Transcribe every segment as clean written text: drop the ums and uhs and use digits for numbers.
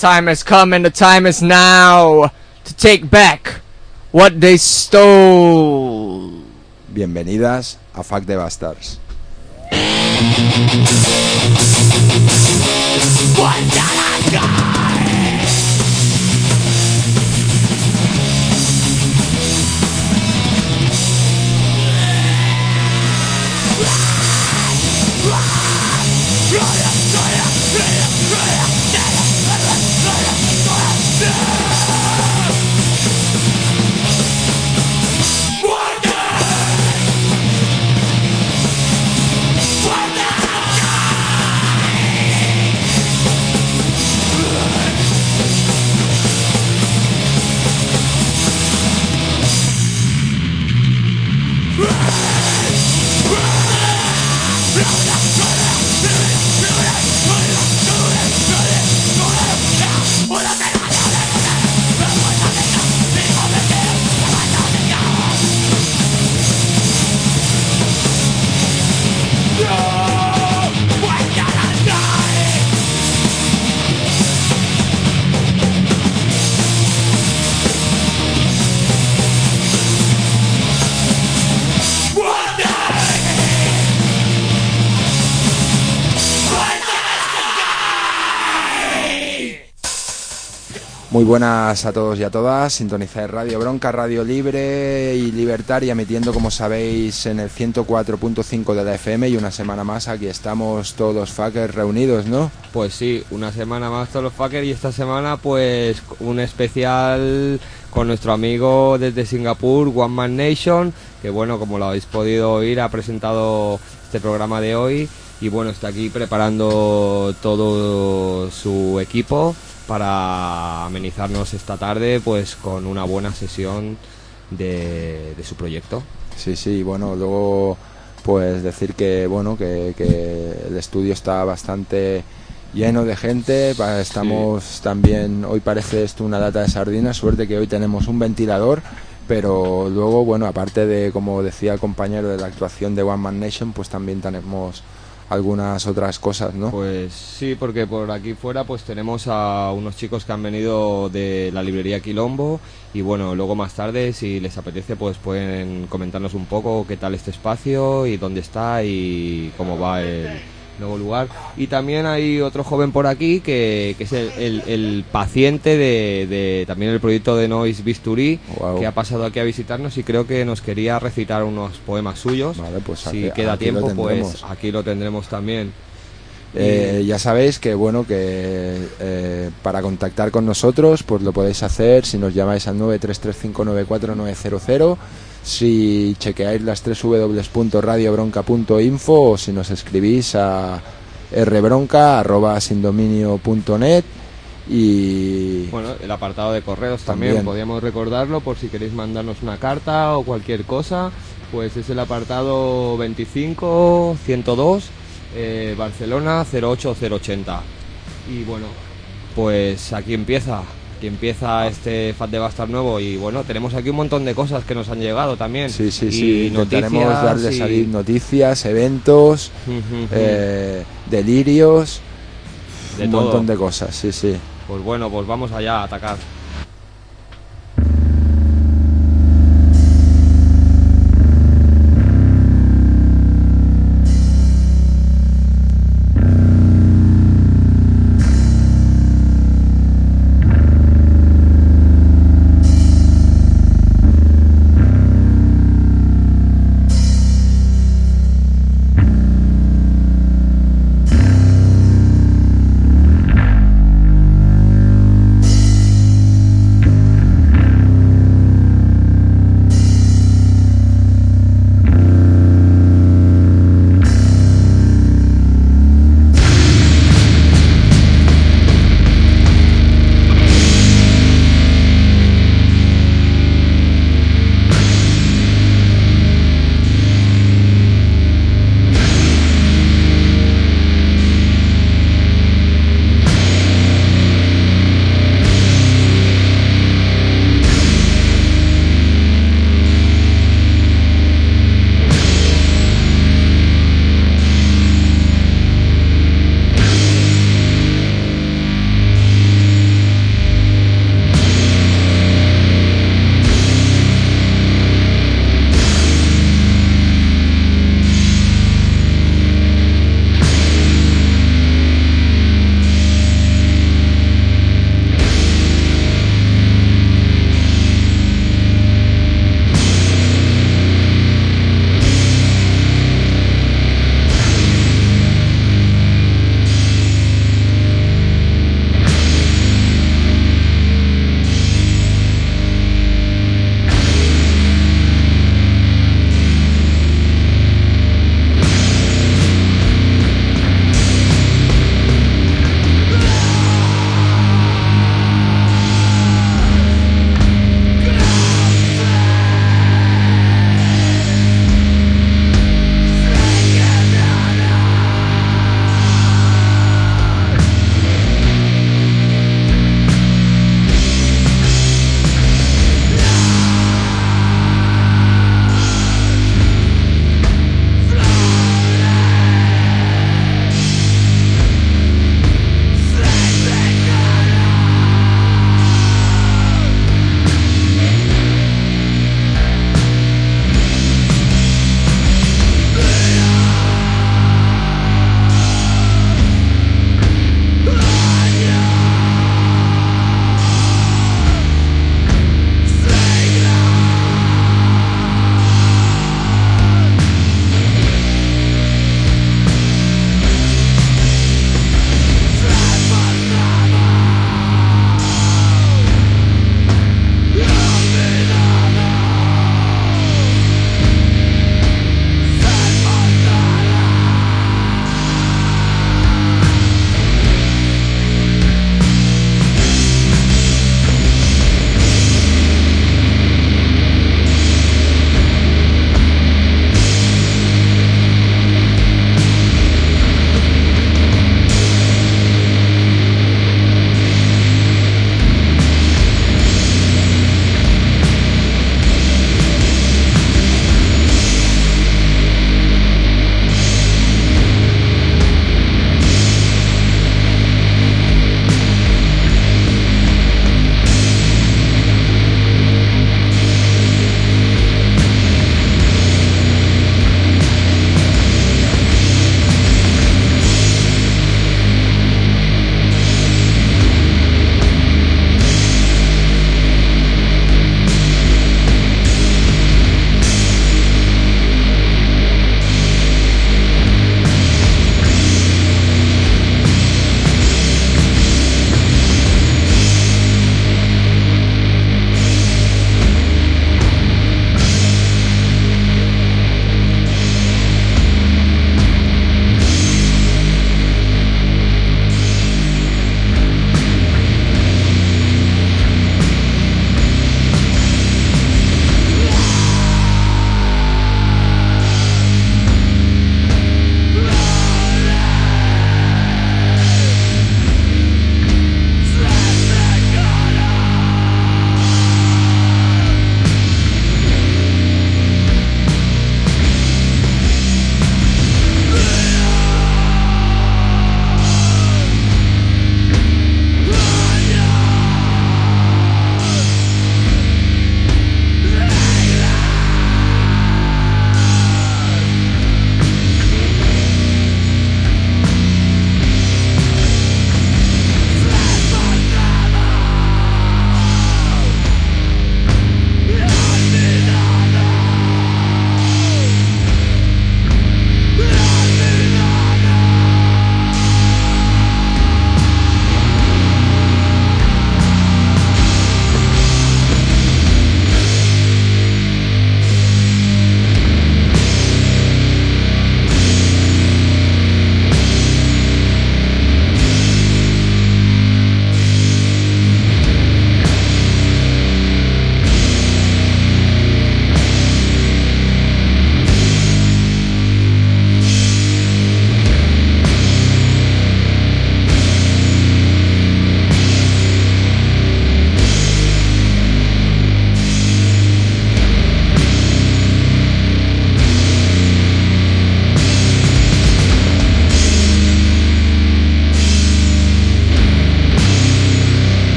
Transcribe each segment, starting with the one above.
time has come and the time is now to take back what they stole. Bienvenidas a Fuck the Bastards. Muy buenas a todos y a todas, sintonizáis Radio Bronca, radio libre y libertaria, emitiendo como sabéis en el 104.5 de la FM, y una semana más aquí estamos todos los fuckers reunidos, ¿no? Pues sí, una semana más todos los fuckers, y esta semana pues un especial con nuestro amigo desde Singapur, One Man Nation, que bueno, como lo habéis podido oír, ha presentado este programa de hoy y bueno, está aquí preparando todo su equipo para amenizarnos esta tarde pues con una buena sesión de su proyecto. Sí, bueno, luego pues decir que bueno que el estudio está bastante lleno de gente, estamos también, hoy parece esto una lata de sardinas, suerte que hoy tenemos un ventilador, pero luego bueno, aparte de, como decía el compañero, de la actuación de One Man Nation, pues también tenemos algunas otras cosas, ¿no? Pues sí, porque por aquí fuera pues tenemos a unos chicos que han venido de la librería Quilombo, y bueno, luego más tarde, si les apetece, pues pueden comentarnos un poco qué tal este espacio y dónde está y cómo va el nuevo lugar. Y también hay otro joven por aquí que es el paciente de también el proyecto de Noise Bisturí, wow, que ha pasado aquí a visitarnos y creo que nos quería recitar unos poemas suyos. Vale, pues si aquí, queda aquí tiempo, pues aquí lo tendremos también. Ya sabéis que bueno que para contactar con nosotros pues lo podéis hacer si nos llamáis al 933594900, si chequeáis las www.radiobronca.info, o si nos escribís a rbronca@sindominio.net. Y bueno, el apartado de correos también podríamos recordarlo por si queréis mandarnos una carta o cualquier cosa, pues es el apartado 25 102 Barcelona 08080. Y bueno, pues aquí empieza este Fat de Bastard nuevo, y bueno, tenemos aquí un montón de cosas que nos han llegado también. Sí, intentaremos darles salir noticias, eventos, delirios, de un todo. Montón de cosas, sí. Pues bueno, pues vamos allá a atacar.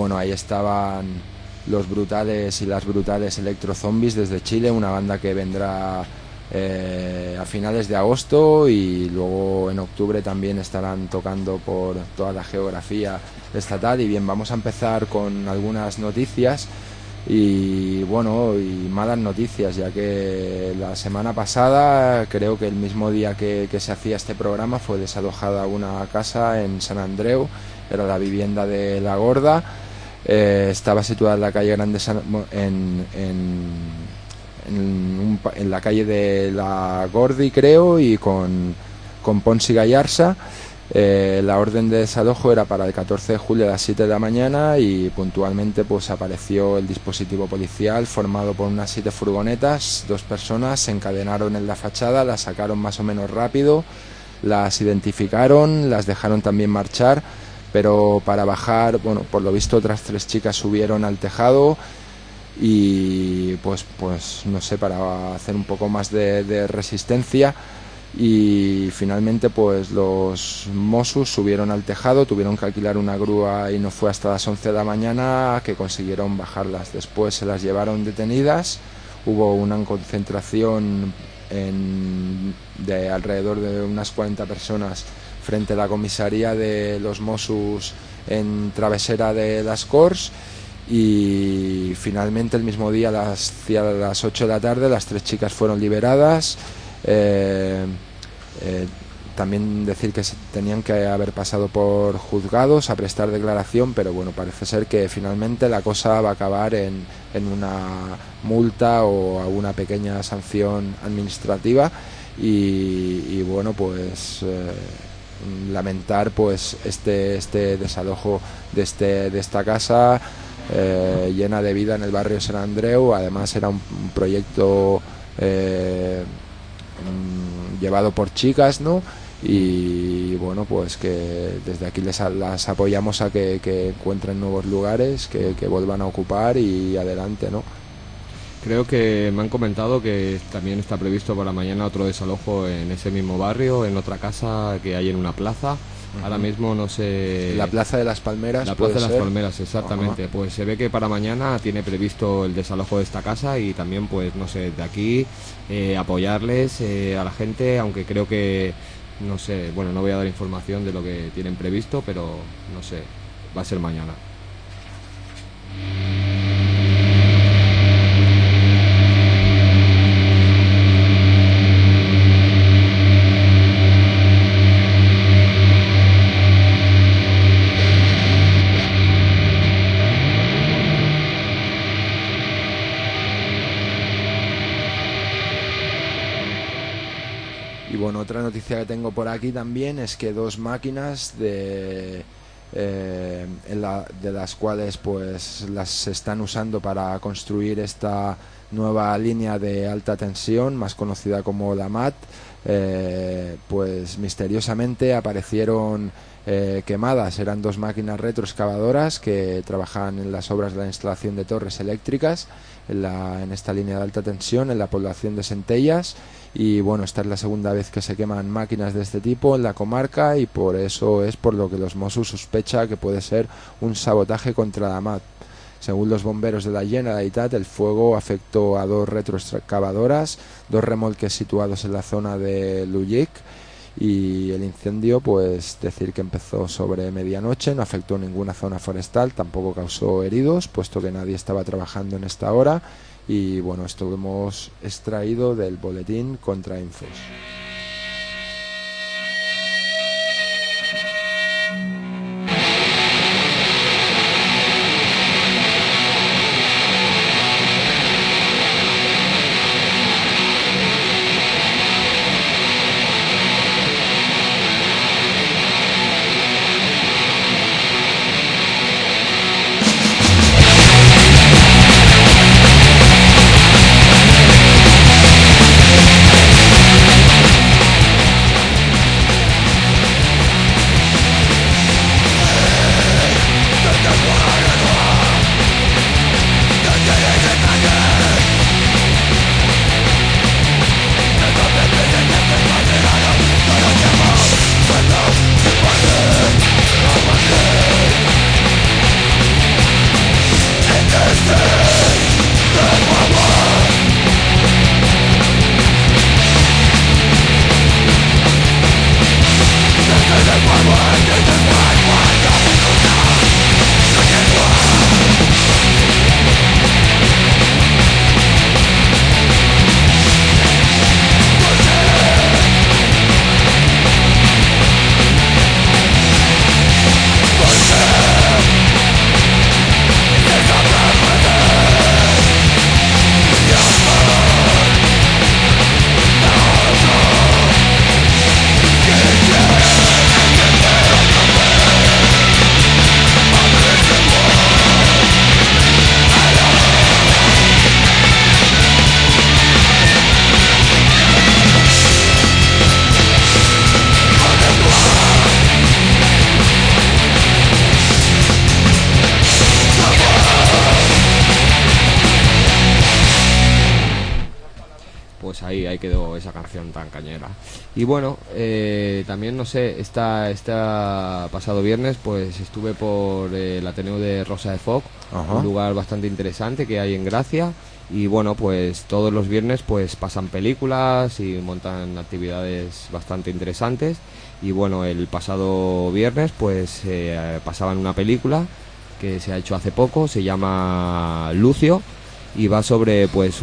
bueno, ahí estaban los brutales y las brutales Electro Zombies desde Chile, una banda que vendrá a finales de agosto, y luego en octubre también estarán tocando por toda la geografía estatal. Y bien, vamos a empezar con algunas noticias y bueno, y malas noticias, ya que la semana pasada, creo que el mismo día que se hacía este programa, fue desalojada una casa en Sant Andreu, era la vivienda de La Gorda. Estaba situada en la calle Grande en la calle de La Gordi, creo, y con Pons y Gallarza. La orden de desalojo era para el 14 de julio a las 7 de la mañana, y puntualmente pues apareció el dispositivo policial formado por unas 7 furgonetas. 2 personas se encadenaron en la fachada, las sacaron más o menos rápido, las identificaron, las dejaron también marchar, pero para bajar, bueno, por lo visto otras 3 chicas subieron al tejado y pues no sé, para hacer un poco más de resistencia. Y finalmente pues los Mossos subieron al tejado, tuvieron que alquilar una grúa, y no fue hasta las 11 de la mañana que consiguieron bajarlas. Después se las llevaron detenidas, hubo una concentración de alrededor de unas 40 personas frente a la comisaría de los Mossos en Travesera de las Corts. Y finalmente el mismo día, a las 8 de la tarde, las 3 chicas fueron liberadas. También decir que tenían que haber pasado por juzgados a prestar declaración, pero bueno, parece ser que finalmente la cosa va a acabar en una multa o alguna pequeña sanción administrativa. Y bueno, pues lamentar pues este desalojo de esta casa llena de vida en el barrio Sant Andreu. Además era un proyecto llevado por chicas, ¿no? Y bueno, pues que desde aquí las apoyamos a que encuentren nuevos lugares, que vuelvan a ocupar, y adelante, ¿no? Creo que me han comentado que también está previsto para mañana otro desalojo en ese mismo barrio, en otra casa que hay en una plaza. Ahora mismo no sé... La Plaza de las Palmeras. La Plaza de las Palmeras, exactamente. Ajá. Pues se ve que para mañana tiene previsto el desalojo de esta casa, y también pues no sé, de aquí apoyarles a la gente, aunque creo que, no sé, bueno, no voy a dar información de lo que tienen previsto, pero no sé, va a ser mañana. Bueno, otra noticia que tengo por aquí también es que 2 máquinas de las cuales pues las están usando para construir esta nueva línea de alta tensión, más conocida como la MAT, pues misteriosamente aparecieron quemadas. Eran 2 máquinas retroexcavadoras que trabajan en las obras de la instalación de torres eléctricas en esta línea de alta tensión en la población de Centellas. Y bueno, esta es la segunda vez que se queman máquinas de este tipo en la comarca, y por eso es por lo que los Mossos sospecha que puede ser un sabotaje contra la MAT. Según los bomberos de la Generalitat, el fuego afectó a 2 retroexcavadoras, 2 remolques situados en la zona de Lullic, y el incendio, pues decir que empezó sobre medianoche, no afectó ninguna zona forestal, tampoco causó heridos, puesto que nadie estaba trabajando en esta hora. Y bueno, esto lo hemos extraído del boletín Contrainfos. pues ahí quedó esa canción tan cañera. Y bueno, también no sé, esta pasado viernes pues estuve por el Ateneo de Rosa de Foc, un lugar bastante interesante que hay en Gracia, y bueno, pues todos los viernes pues pasan películas y montan actividades bastante interesantes. Y bueno, el pasado viernes pues pasaban una película que se ha hecho hace poco, se llama Lucio, y va sobre pues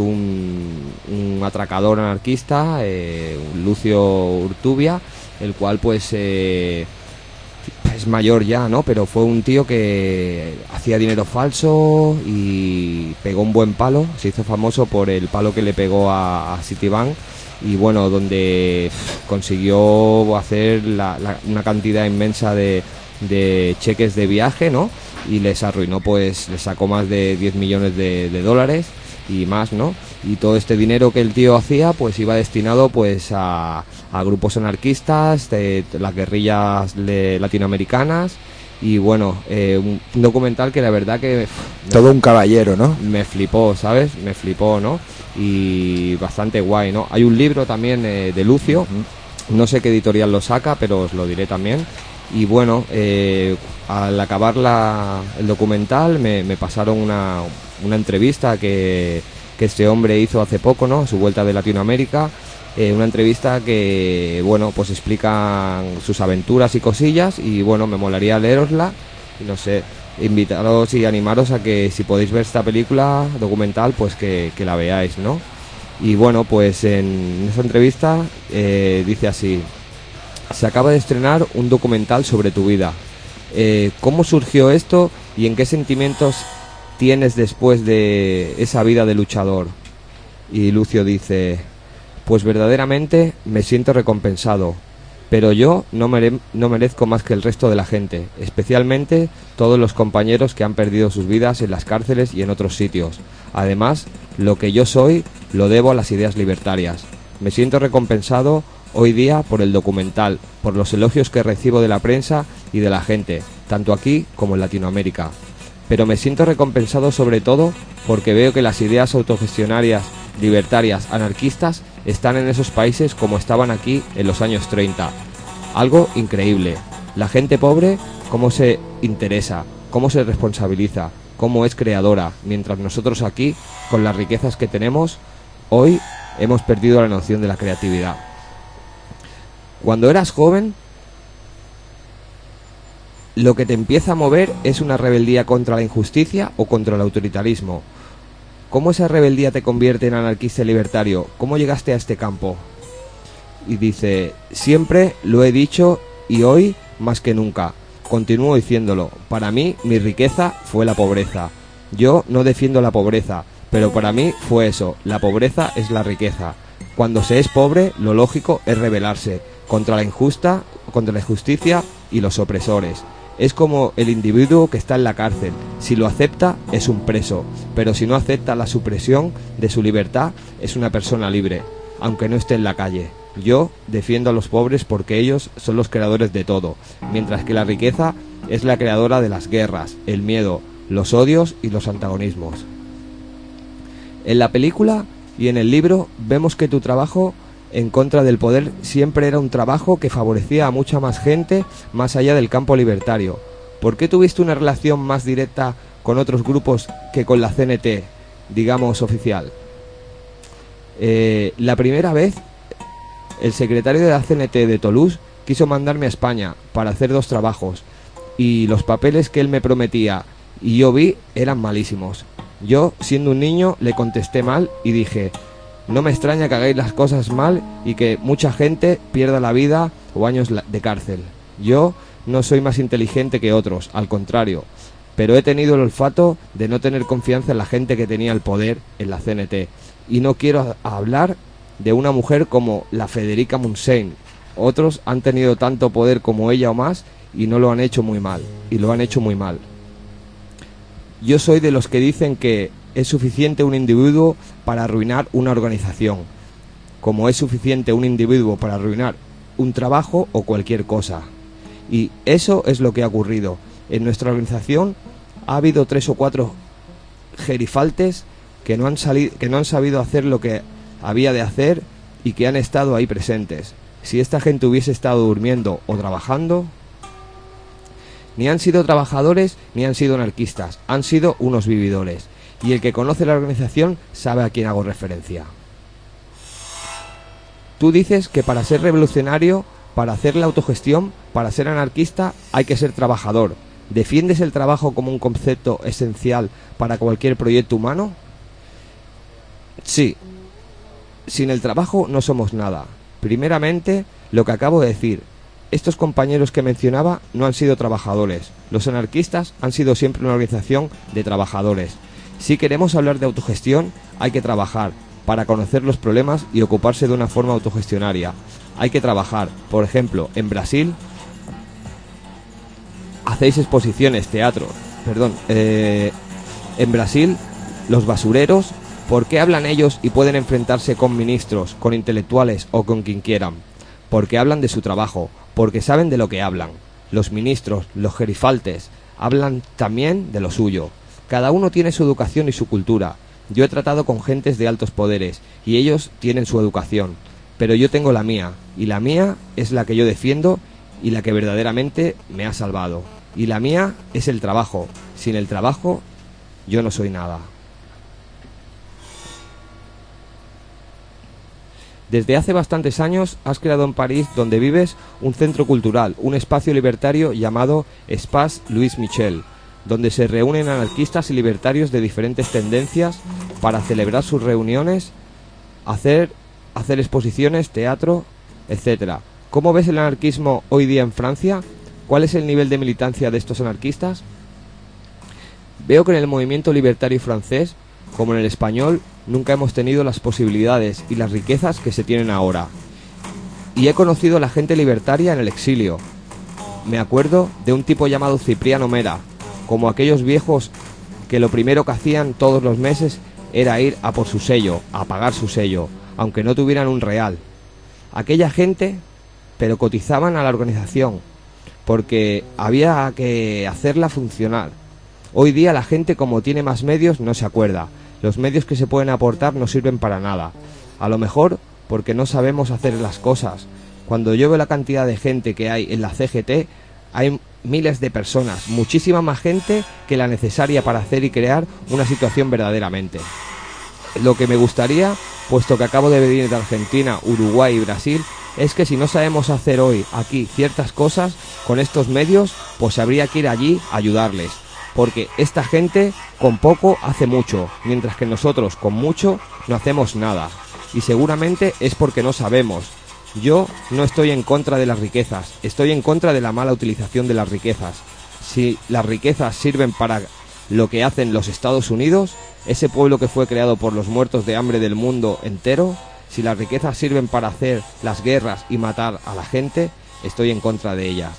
un atracador anarquista, Lucio Urtubia, el cual pues es mayor ya, ¿no? Pero fue un tío que hacía dinero falso y pegó un buen palo, se hizo famoso por el palo que le pegó a Citibank, y bueno, donde consiguió hacer una cantidad inmensa de cheques de viaje, ¿no? Y les arruinó, pues les sacó más de 10 millones de dólares y más, ¿no? Y todo este dinero que el tío hacía pues iba destinado pues a grupos anarquistas, de las guerrillas latinoamericanas. Y bueno, un documental que la verdad que todo un caballero, ¿no? Me flipó, ¿sabes? Me flipó, ¿no? Y bastante guay, ¿no? Hay un libro también de Lucio, no sé qué editorial lo saca, pero os lo diré también. Y bueno, al acabar el documental me pasaron una entrevista que este hombre hizo hace poco, ¿no? A su vuelta de Latinoamérica, una entrevista que, bueno, pues explican sus aventuras y cosillas, y bueno, me molaría leerosla, y no sé, invitaros y animaros a que si podéis ver esta película documental, pues que la veáis, ¿no? Y bueno, pues en esa entrevista dice así: se acaba de estrenar un documental sobre tu vida. ¿Cómo surgió esto y en qué sentimientos tienes después de esa vida de luchador? Y Lucio dice: pues verdaderamente me siento recompensado, pero yo no merezco más que el resto de la gente, especialmente todos los compañeros que han perdido sus vidas en las cárceles y en otros sitios. Además, lo que yo soy lo debo a las ideas libertarias. Me siento recompensado hoy día por el documental, por los elogios que recibo de la prensa y de la gente, tanto aquí como en Latinoamérica. Pero me siento recompensado sobre todo porque veo que las ideas autogestionarias, libertarias, anarquistas están en esos países como estaban aquí en los años 30. Algo increíble. La gente pobre, cómo se interesa, cómo se responsabiliza, cómo es creadora, mientras nosotros aquí, con las riquezas que tenemos, hoy hemos perdido la noción de la creatividad. Cuando eras joven, lo que te empieza a mover es una rebeldía contra la injusticia o contra el autoritarismo. ¿Cómo esa rebeldía te convierte en anarquista y libertario? ¿Cómo llegaste a este campo? Y dice: siempre lo he dicho y hoy más que nunca. Continúo diciéndolo. Para mí, mi riqueza fue la pobreza. Yo no defiendo la pobreza, pero para mí fue eso. La pobreza es la riqueza. Cuando se es pobre, lo lógico es rebelarse contra la injusticia y los opresores. Es como el individuo que está en la cárcel. Si lo acepta, es un preso, pero si no acepta la supresión de su libertad, es una persona libre, aunque no esté en la calle. Yo defiendo a los pobres porque ellos son los creadores de todo, mientras que la riqueza es la creadora de las guerras, el miedo, los odios y los antagonismos. En la película y en el libro vemos que tu trabajo en contra del poder siempre era un trabajo que favorecía a mucha más gente más allá del campo libertario. ¿Por qué tuviste una relación más directa con otros grupos que con la CNT, digamos, oficial? La primera vez, el secretario de la CNT de Toulouse quiso mandarme a España para hacer 2 trabajos, y los papeles que él me prometía y yo vi eran malísimos. Yo, siendo un niño, le contesté mal y dije: no me extraña que hagáis las cosas mal y que mucha gente pierda la vida o años de cárcel. Yo no soy más inteligente que otros, al contrario, pero he tenido el olfato de no tener confianza en la gente que tenía el poder en la CNT. Y no quiero hablar de una mujer como la Federica Montseny. Otros han tenido tanto poder como ella o más y no lo han hecho muy mal, Yo soy de los que dicen que es suficiente un individuo para arruinar una organización, como es suficiente un individuo para arruinar un trabajo o cualquier cosa. Y eso es lo que ha ocurrido. En nuestra organización ha habido 3 o 4 gerifaltes que no han sabido hacer lo que había de hacer y que han estado ahí presentes. Si esta gente hubiese estado durmiendo o trabajando, ni han sido trabajadores ni han sido anarquistas, han sido unos vividores. Y el que conoce la organización sabe a quién hago referencia. Tú dices que para ser revolucionario, para hacer la autogestión, para ser anarquista, hay que ser trabajador. ¿Defiendes el trabajo como un concepto esencial para cualquier proyecto humano? Sí. Sin el trabajo no somos nada. Primeramente, lo que acabo de decir. Estos compañeros que mencionaba no han sido trabajadores. Los anarquistas han sido siempre una organización de trabajadores. Si queremos hablar de autogestión, hay que trabajar para conocer los problemas y ocuparse de una forma autogestionaria. Hay que trabajar. Por ejemplo, en Brasil hacéis exposiciones, teatro. En Brasil, los basureros, ¿por qué hablan ellos y pueden enfrentarse con ministros, con intelectuales o con quien quieran? Porque hablan de su trabajo, porque saben de lo que hablan. Los ministros, los gerifaltes, hablan también de lo suyo. Cada uno tiene su educación y su cultura. Yo he tratado con gentes de altos poderes y ellos tienen su educación, pero yo tengo la mía, y la mía es la que yo defiendo y la que verdaderamente me ha salvado. Y la mía es el trabajo. Sin el trabajo, yo no soy nada. Desde hace bastantes años has creado en París, donde vives, un centro cultural, un espacio libertario llamado Espace Louis Michel, donde se reúnen anarquistas y libertarios de diferentes tendencias para celebrar sus reuniones, hacer exposiciones, teatro, etc. ¿Cómo ves el anarquismo hoy día en Francia? ¿Cuál es el nivel de militancia de estos anarquistas? Veo que en el movimiento libertario francés, como en el español, nunca hemos tenido las posibilidades y las riquezas que se tienen ahora. Y he conocido a la gente libertaria en el exilio. Me acuerdo de un tipo llamado Cipriano Mera, como aquellos viejos que lo primero que hacían todos los meses era ir a por su sello, a pagar su sello, aunque no tuvieran un real. Aquella gente, pero cotizaban a la organización, porque había que hacerla funcionar. Hoy día la gente, como tiene más medios, no se acuerda. Los medios que se pueden aportar no sirven para nada. A lo mejor porque no sabemos hacer las cosas. Cuando yo veo la cantidad de gente que hay en la CGT, hay miles de personas, muchísima más gente que la necesaria para hacer y crear una situación verdaderamente. Lo que me gustaría, puesto que acabo de venir de Argentina, Uruguay y Brasil, es que si no sabemos hacer hoy aquí ciertas cosas con estos medios, pues habría que ir allí a ayudarles. Porque esta gente con poco hace mucho, mientras que nosotros con mucho no hacemos nada. Y seguramente es porque no sabemos. Yo no estoy en contra de las riquezas, estoy en contra de la mala utilización de las riquezas. Si las riquezas sirven para lo que hacen los Estados Unidos, ese pueblo que fue creado por los muertos de hambre del mundo entero, si las riquezas sirven para hacer las guerras y matar a la gente, estoy en contra de ellas.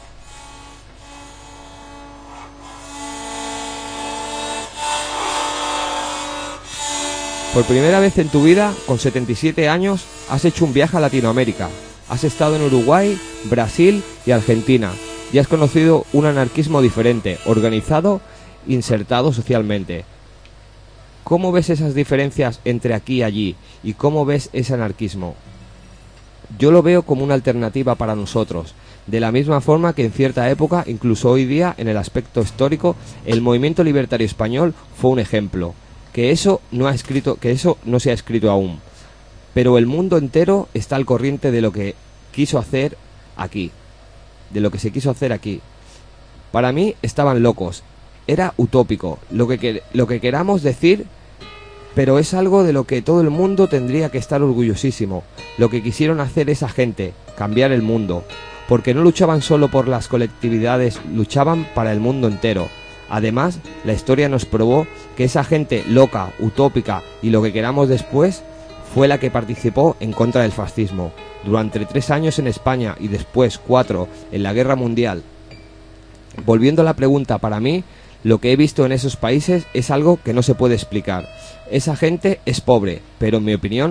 Por primera vez en tu vida, con 77 años, has hecho un viaje a Latinoamérica. Has estado en Uruguay, Brasil y Argentina. Y has conocido un anarquismo diferente, organizado, insertado socialmente. ¿Cómo ves esas diferencias entre aquí y allí? ¿Y cómo ves ese anarquismo? Yo lo veo como una alternativa para nosotros. De la misma forma que en cierta época, incluso hoy día, en el aspecto histórico, el movimiento libertario español fue un ejemplo. Que eso no se ha escrito aún, pero el mundo entero está al corriente de lo que quiso hacer aquí, de lo que se quiso hacer aquí. Para mí estaban locos, era utópico, lo que queramos decir, pero es algo de lo que todo el mundo tendría que estar orgullosísimo. Lo que quisieron hacer esa gente, cambiar el mundo, porque no luchaban solo por las colectividades, luchaban para el mundo entero. Además, la historia nos probó que esa gente loca, utópica y lo que queramos después fue la que participó en contra del fascismo. Durante 3 años en España y después 4 en la Guerra Mundial. Volviendo a la pregunta, para mí, lo que he visto en esos países es algo que no se puede explicar. Esa gente es pobre, pero en mi opinión,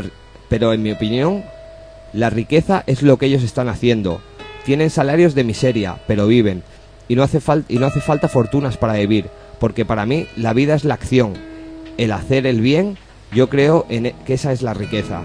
la riqueza es lo que ellos están haciendo. Tienen salarios de miseria, pero viven. Y no hace falta fortunas para vivir, porque para mí la vida es la acción, el hacer el bien Yo creo que esa es la riqueza.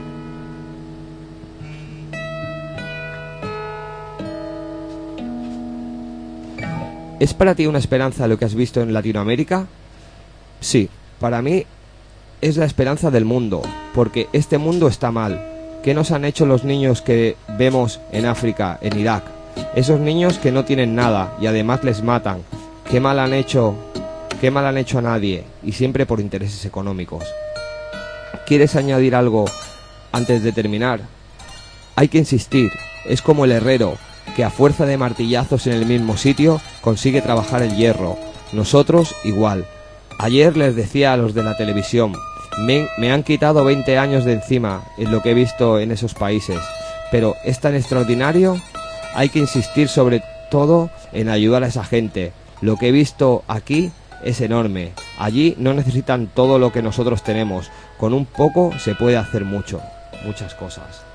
¿Es para ti una esperanza lo que has visto en Latinoamérica? Sí, para mí es la esperanza del mundo, porque este mundo está mal. ¿Qué nos han hecho los niños que vemos en África, en Irak? Esos niños que no tienen nada y además les matan. ¿Qué mal han hecho a nadie? Y siempre por intereses económicos. ¿Quieres añadir algo antes de terminar? Hay que insistir, es como el herrero, que a fuerza de martillazos en el mismo sitio consigue trabajar el hierro. Nosotros igual. Ayer les decía a los de la televisión, me han quitado 20 años de encima en lo que he visto en esos países, pero es tan extraordinario. Hay que insistir sobre todo en ayudar a esa gente. Lo que he visto aquí es enorme. Allí no necesitan todo lo que nosotros tenemos. Con un poco se puede hacer muchas cosas.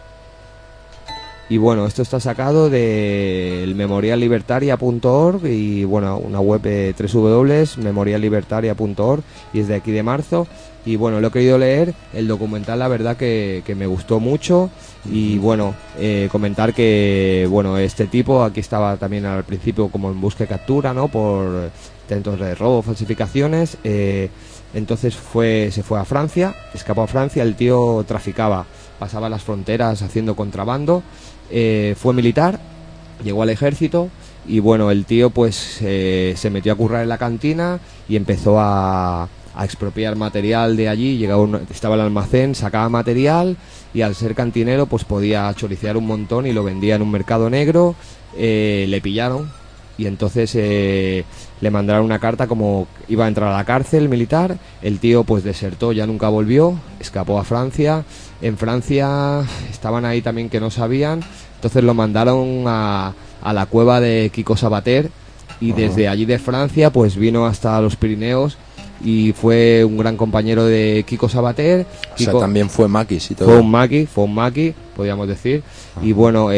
Y bueno, esto está sacado del memoriallibertaria.org y bueno, una web de www.memoriallibertaria.org y es de aquí de marzo. Y bueno, lo he querido leer, el documental la verdad que me gustó mucho. Y bueno, comentar que bueno, este tipo aquí estaba también al principio como en busca y captura, ¿no? Por intentos de robo, falsificaciones. Entonces se fue a Francia, escapó a Francia, el tío traficaba, pasaba las fronteras haciendo contrabando. Fue militar, llegó al ejército y bueno, el tío pues se metió a currar en la cantina y empezó a expropiar material de allí. Estaba el almacén, sacaba material y al ser cantinero pues podía choricear un montón y lo vendía en un mercado negro. Le pillaron y entonces le mandaron una carta como iba a entrar a la cárcel militar. El tío pues desertó, ya nunca volvió, escapó a Francia. En Francia estaban ahí también que no sabían, entonces lo mandaron a la cueva de Kiko Sabater y desde allí de Francia pues vino hasta los Pirineos y fue un gran compañero de Kiko Sabater. Kiko, o sea, también fue maquis y todo. Fue un maquis, podríamos decir. Y bueno,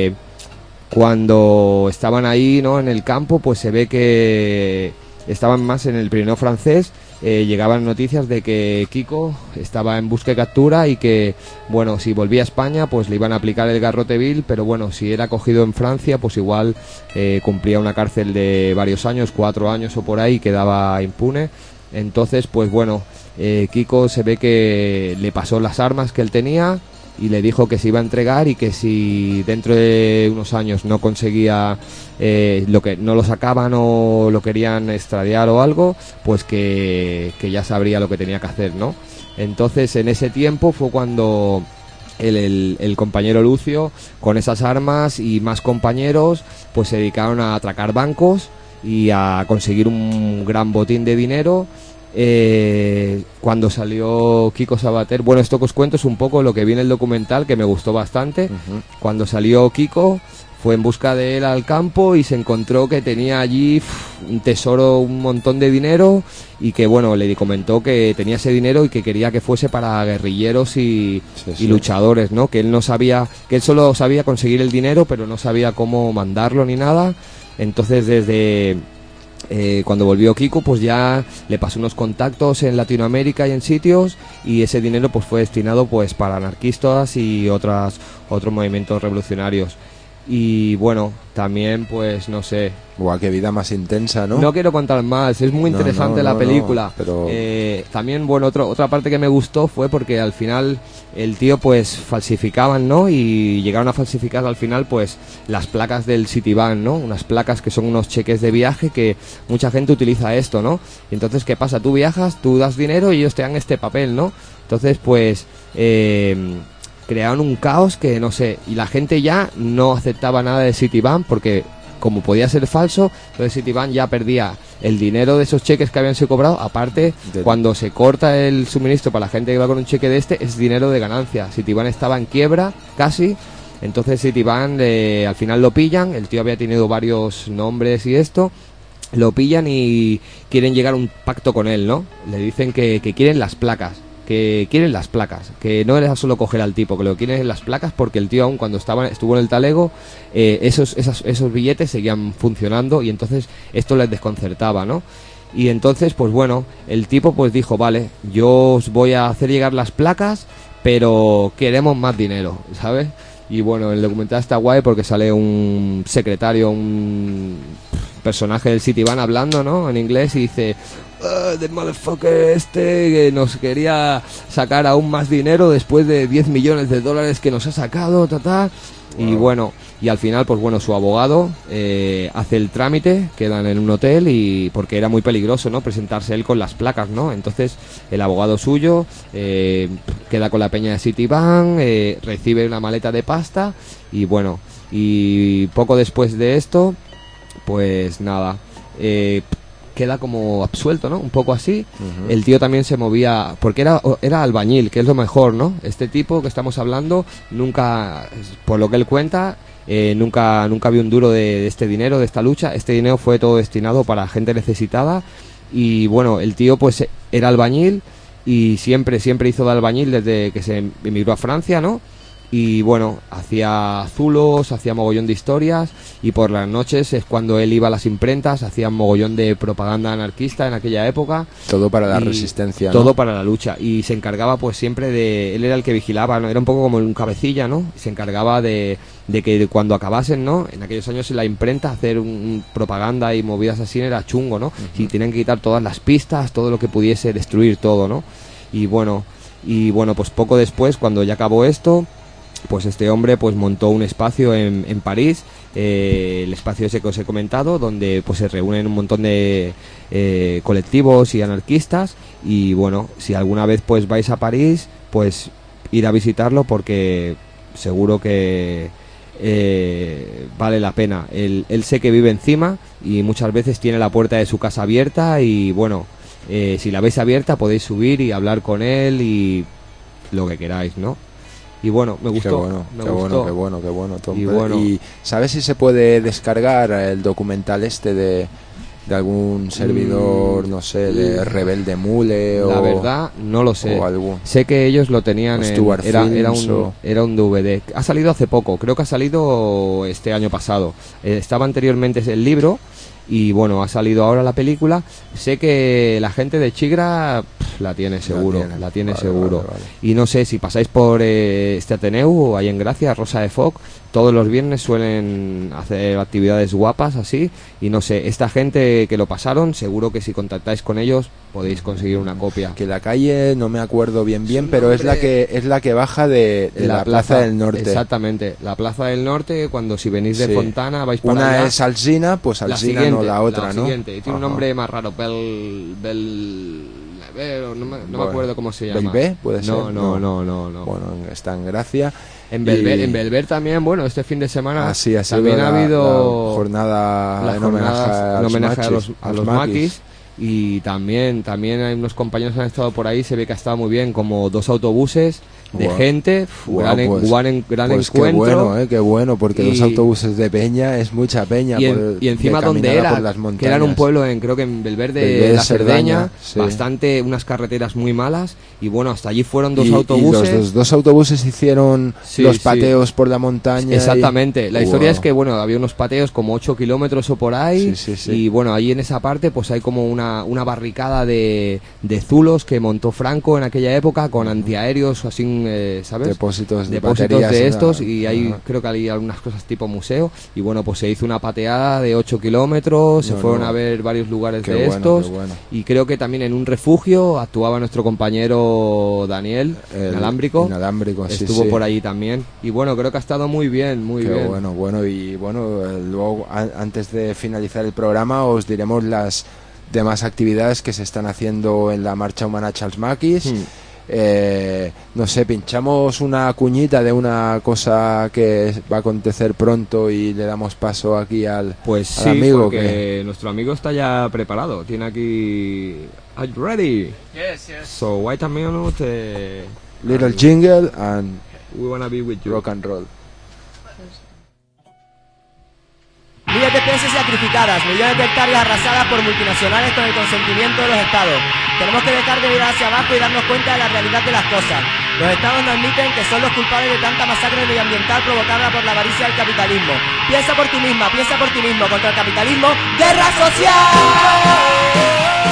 cuando estaban ahí, ¿no?, en el campo, pues se ve que estaban más en el Pirineo francés. Llegaban noticias de que Kiko estaba en busca y captura y que, bueno, si volvía a España pues le iban a aplicar el garrote vil, pero bueno, si era cogido en Francia pues igual cumplía una cárcel de varios años, 4 años o por ahí, y quedaba impune. Entonces pues bueno, Kiko se ve que le pasó las armas que él tenía y le dijo que se iba a entregar y que si dentro de unos años no conseguía lo que no lo sacaban o lo querían extradiar o algo, pues que ya sabría lo que tenía que hacer, ¿no? Entonces en ese tiempo fue cuando el compañero Lucio, con esas armas y más compañeros, pues se dedicaron a atracar bancos y a conseguir un gran botín de dinero. Cuando salió Kiko Sabater, bueno, esto que os cuento es un poco lo que viene el documental, que me gustó bastante. Cuando salió Kiko, fue en busca de él al campo y se encontró que tenía allí un tesoro, un montón de dinero, y que bueno, le comentó que tenía ese dinero y que quería que fuese para guerrilleros y luchadores, ¿no? Que él no sabía, que él solo sabía conseguir el dinero, pero no sabía cómo mandarlo ni nada. Entonces desde cuando volvió Kiko pues ya le pasó unos contactos en Latinoamérica y en sitios, y ese dinero pues fue destinado pues para anarquistas y otros movimientos revolucionarios. Y bueno, también pues no sé, guau, qué vida más intensa, ¿no? No quiero contar más, es muy interesante la película. Pero también bueno, otra parte que me gustó fue porque al final el tío pues falsificaban, ¿no? Y llegaron a falsificar al final pues las placas del Citibank, ¿no? Unas placas que son unos cheques de viaje que mucha gente utiliza esto, ¿no? Y entonces, ¿qué pasa? Tú viajas, tú das dinero y ellos te dan este papel, ¿no? Entonces pues crearon un caos que no sé, y la gente ya no aceptaba nada de Citibank porque como podía ser falso, entonces Citibank ya perdía el dinero de esos cheques que habían sido cobrados. Aparte, cuando se corta el suministro para la gente que va con un cheque de este, es dinero de ganancia. Citibank estaba en quiebra casi, entonces Citibank al final lo pillan. El tío había tenido varios nombres y esto, lo pillan y quieren llegar a un pacto con él, ¿no? Le dicen que quieren las placas, que no era solo coger al tipo, que lo que quieren es las placas, porque el tío aún cuando estuvo en el talego, esos billetes seguían funcionando y entonces esto les desconcertaba, ¿no? Y entonces, pues bueno, el tipo pues dijo, vale, yo os voy a hacer llegar las placas, pero queremos más dinero, ¿sabes? Y bueno, el documental está guay porque sale un secretario, un personaje del Citibank hablando, ¿no? En inglés, y dice, the motherfucker este que nos quería sacar aún más dinero después de 10 millones de dólares que nos ha sacado, Wow. Y bueno, y al final, pues bueno, su abogado hace el trámite, quedan en un hotel, y porque era muy peligroso, ¿no? Presentarse él con las placas, ¿no? Entonces el abogado suyo queda con la peña de Citibank, recibe una maleta de pasta, y bueno, y poco después de esto, pues nada, queda como absuelto, ¿no? Un poco así. El tío también se movía, porque era albañil, que es lo mejor, ¿no? Este tipo que estamos hablando, nunca, por lo que él cuenta, nunca vio un duro de este dinero, de esta lucha. Este dinero fue todo destinado para gente necesitada. Y bueno, el tío pues era albañil y siempre hizo de albañil desde que se emigró a Francia, ¿no? Y bueno, hacía zulos, hacía mogollón de historias, y por las noches es cuando él iba a las imprentas, hacía mogollón de propaganda anarquista en aquella época. Todo para la resistencia, todo, ¿no? Para la lucha, y se encargaba pues siempre de... Él era el que vigilaba, ¿no? Era un poco como un cabecilla, ¿no? Y se encargaba de que cuando acabasen, ¿no? En aquellos años en la imprenta hacer un propaganda y movidas así era chungo, ¿no? Y tenían que quitar todas las pistas, todo lo que pudiese destruir todo, ¿no? Y bueno, pues poco después, cuando ya acabó esto, pues este hombre pues montó un espacio en París, el espacio ese que os he comentado, donde pues se reúnen un montón de colectivos y anarquistas. Y bueno, si alguna vez pues vais a París, pues ir a visitarlo, porque seguro que vale la pena. Él sé que vive encima y muchas veces tiene la puerta de su casa abierta, y bueno, si la veis abierta podéis subir y hablar con él y lo que queráis, ¿no? Y bueno, me gustó. Qué bueno, Tom. Y bueno, ¿y sabes si se puede descargar el documental este de algún servidor, no sé, de Rebelde Mule? La verdad, no lo sé. Algún... Sé que ellos lo tenían era un DVD. Ha salido hace poco, creo que ha salido este año pasado. Estaba anteriormente el libro, y bueno, ha salido ahora la película. Sé que la gente de Chigra la tiene seguro, seguro. Vale. Y no sé, si pasáis por este Ateneu, ahí en Gracia, Rosa de Foc, todos los viernes suelen hacer actividades guapas así, y no sé, esta gente que lo pasaron, seguro que si contactáis con ellos podéis conseguir una copia. Que la calle no me acuerdo bien, pero es la que baja de la Plaza del Norte. Exactamente, la Plaza del Norte, cuando si venís de Fontana vais para una allá. Es Alsina, pues Alsina, no la otra, ¿no? Siguiente. Tiene un nombre más raro, no me acuerdo cómo se llama. ¿Belvé puede ser? No. Bueno, está en Gracia. En Belver también, bueno, este fin de semana también ha habido la jornada en homenaje a los maquis. Y también hay unos compañeros que han estado por ahí, se ve que ha estado muy bien, como 2 autobuses de gente, gran encuentro. Qué bueno, porque 2 autobuses de peña es mucha peña. Y encima donde era, que eran un pueblo, creo que en Belver de la Cerdeña, bastante, unas carreteras muy malas, y bueno, hasta allí fueron 2 autobuses. Y los 2 autobuses hicieron los pateos por la montaña. Exactamente, la historia es que bueno, había unos pateos como 8 kilómetros o por ahí, y bueno, ahí en esa parte pues hay como una barricada de zulos que montó Franco en aquella época, con antiaéreos o así, ¿sabes? Depósitos de estos, y hay creo que hay algunas cosas tipo museo, y bueno, pues se hizo una pateada de 8 kilómetros, se fueron a ver varios lugares de estos, y creo que también en un refugio actuaba nuestro compañero Daniel, inalámbrico, estuvo por ahí también, y bueno, creo que ha estado muy bien, bueno, y bueno, luego antes de finalizar el programa os diremos las demás actividades que se están haciendo en la Marcha Humana Charles Maquis. No sé, pinchamos una cuñita de una cosa que va a acontecer pronto y le damos paso aquí al amigo. Porque nuestro amigo está ya preparado, tiene aquí... Are you ready? Yes. So wait a minute, little jingle and we wanna be with you. Rock and roll. Miles de especies sacrificadas, millones de hectáreas arrasadas por multinacionales con el consentimiento de los estados. Tenemos que dejar de mirar hacia abajo y darnos cuenta de la realidad de las cosas. Los estados no admiten que son los culpables de tanta masacre medioambiental provocada por la avaricia del capitalismo. Piensa por ti mismo, contra el capitalismo, ¡guerra social!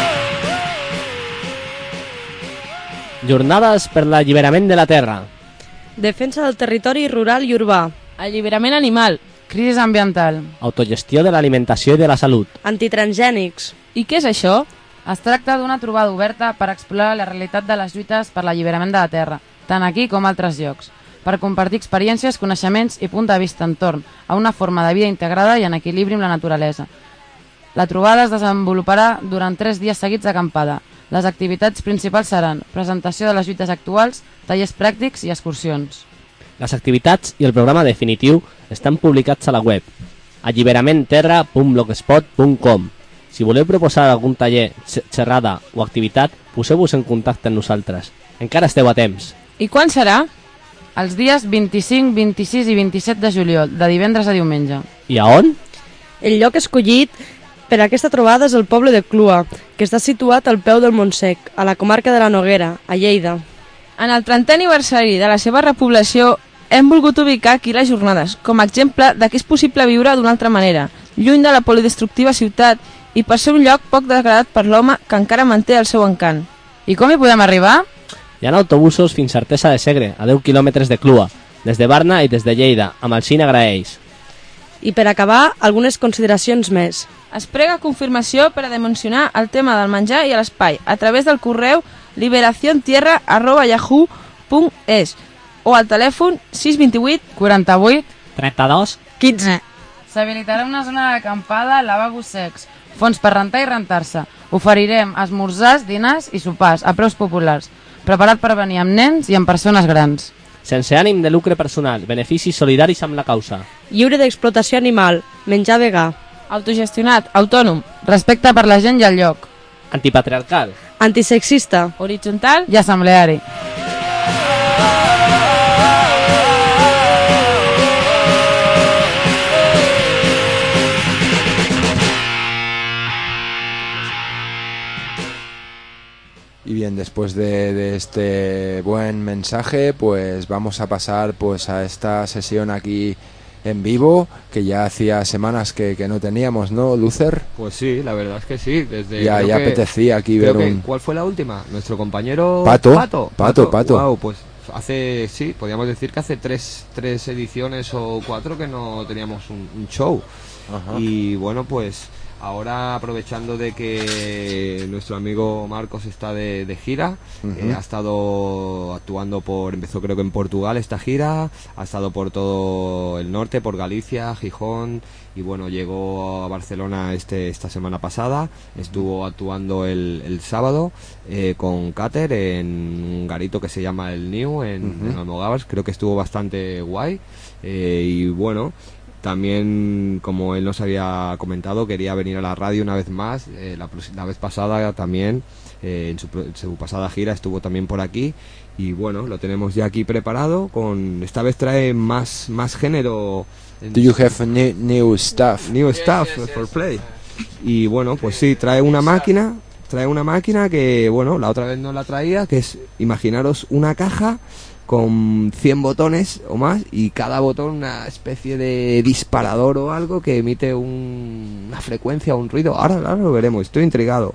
Jornades per l'alliberament de la terra. Defensa del territori rural i urbà. Alliberament animal. Crisi ambiental. Autogestió de l'alimentació i de la salut. Antitransgènics. I què és això? Es tracta d'una trobada oberta per explorar la realitat de les lluites per l'alliberament de la terra, tant aquí com a altres llocs, per compartir experiències, coneixements i punt de vista entorn a una forma de vida integrada i en equilibri amb la naturalesa. La trobada es desenvoluparà durant 3 dies seguits d'acampada. Les activitats principals seran presentació de les lluites actuals, tallers pràctics i excursions. Les activitats i el programa definitiu estan publicats a la web alliberamenterra.blogspot.com. Si voleu proposar algun taller, xerrada o activitat, poseu-vos en contacte amb nosaltres. Encara esteu a temps. I quan serà? Els dies 25, 26 i 27 de juliol, de divendres a diumenge. I a on? El lloc escollit per a aquesta trobada és el poble de Clua, que està situat al peu del Montsec, a la comarca de la Noguera, a Lleida. En el 30è aniversari de la seva repoblació hem volgut ubicar aquí les jornades, com a exemple de que és possible viure d'una altra manera, lluny de la polidestructiva ciutat i per ser un lloc poc degradat per l'home que encara manté el seu encant. I com hi podem arribar? Hi ha autobusos fins a Artesa de Segre, a 10 quilòmetres de Clua, des de Barna i des de Lleida, amb el Cine Graells. I per acabar, algunes consideracions més. Es prega confirmació per a dimensionar el tema del menjar i l'espai a través del correu liberaciontierra@yahoo.es o al telèfon 628 48 32 15. S'habilitarà una zona d'acampada, lavabos secs, fons per rentar i rentar-se. Oferirem esmorzars, dinars i sopars a preus populars, preparat per venir amb nens i amb persones grans. Sense ànim de lucre personal, beneficis solidaris amb la causa. Lliure d'explotació animal, menjar vegà. autogestionat, autònom, Respecte per la gent i el lloc. Antipatriarcal. Antisexista. horitzontal. I assembleari. Y bien, después de este buen mensaje, pues vamos a pasar pues a esta sesión aquí en vivo, que ya hacía semanas que no teníamos, ¿no, Luther? Pues sí, la verdad es que sí. Desde Ya apetecía aquí ver un... ¿Cuál fue la última? Nuestro compañero... Pato. Wow, pues hace, sí, podríamos decir que hace tres ediciones o 4 que no teníamos un show. Ajá. Y bueno, pues ahora aprovechando de que nuestro amigo Marcos está de gira, ha estado actuando empezó creo que en Portugal esta gira, ha estado por todo el norte, por Galicia, Gijón, y bueno, llegó a Barcelona esta semana pasada, estuvo actuando el sábado con Cater en un garito que se llama El New en Almogávars, creo que estuvo bastante guay, y bueno, también, como él nos había comentado, quería venir a la radio una vez más. La vez pasada también, en su pasada gira, estuvo también por aquí. Y bueno, lo tenemos ya aquí preparado. Esta vez trae más género. Do you have new stuff? New stuff for play. Y bueno, pues sí, trae una máquina que, bueno, la otra vez no la traía, que es, imaginaros una caja con 100 botones o más, y cada botón una especie de disparador o algo que emite una frecuencia o un ruido. Ahora lo veremos, estoy intrigado.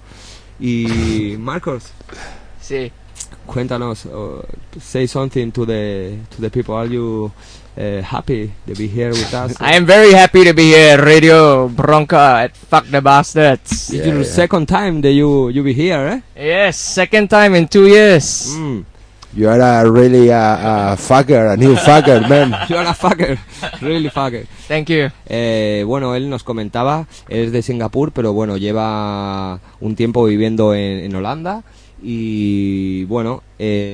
Y Marcos, sí, cuéntanos, say something to the people. Are you happy to be here with us? I am very happy to be here, Radio Bronca at Fuck the Bastards. It's your second time that you be here, eh? Yes, second time in 2 years. You are really a fucker, a new fucker, man. You are a fucker, really fucker. Thank you. Bueno, él nos comentaba, él es de Singapur, pero bueno, lleva un tiempo viviendo en Holanda. Y bueno,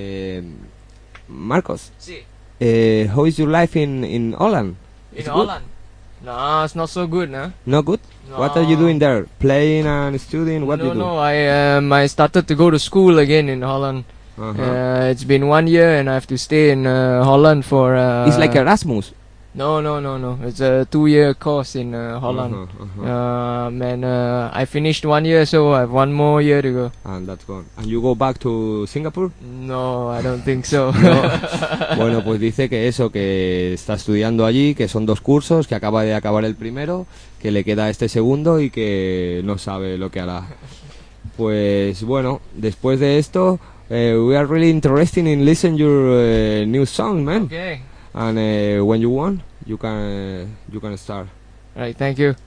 Marcos, Sí. How is your life in Holland? In It's Holland? No, it's not so good, no? Not good? No. What are you doing there? Playing and studying? What do you do? No, I started to go to school again in Holland. It's been 1 year and I have to stay in Holland for... It's like Erasmus. No. It's a 2-year course in Holland. And I finished 1 year, so I have 1 more year to go. And that's gone. And you go back to Singapore? No, I don't think so. No. Bueno, pues dice que eso, que está estudiando allí, que son 2 cursos, que acaba de acabar el primero, que le queda este segundo y que no sabe lo que hará. Pues bueno, después de esto We are really interested in listen your new song, man. Okay. And when you want, you can start. Right, thank you.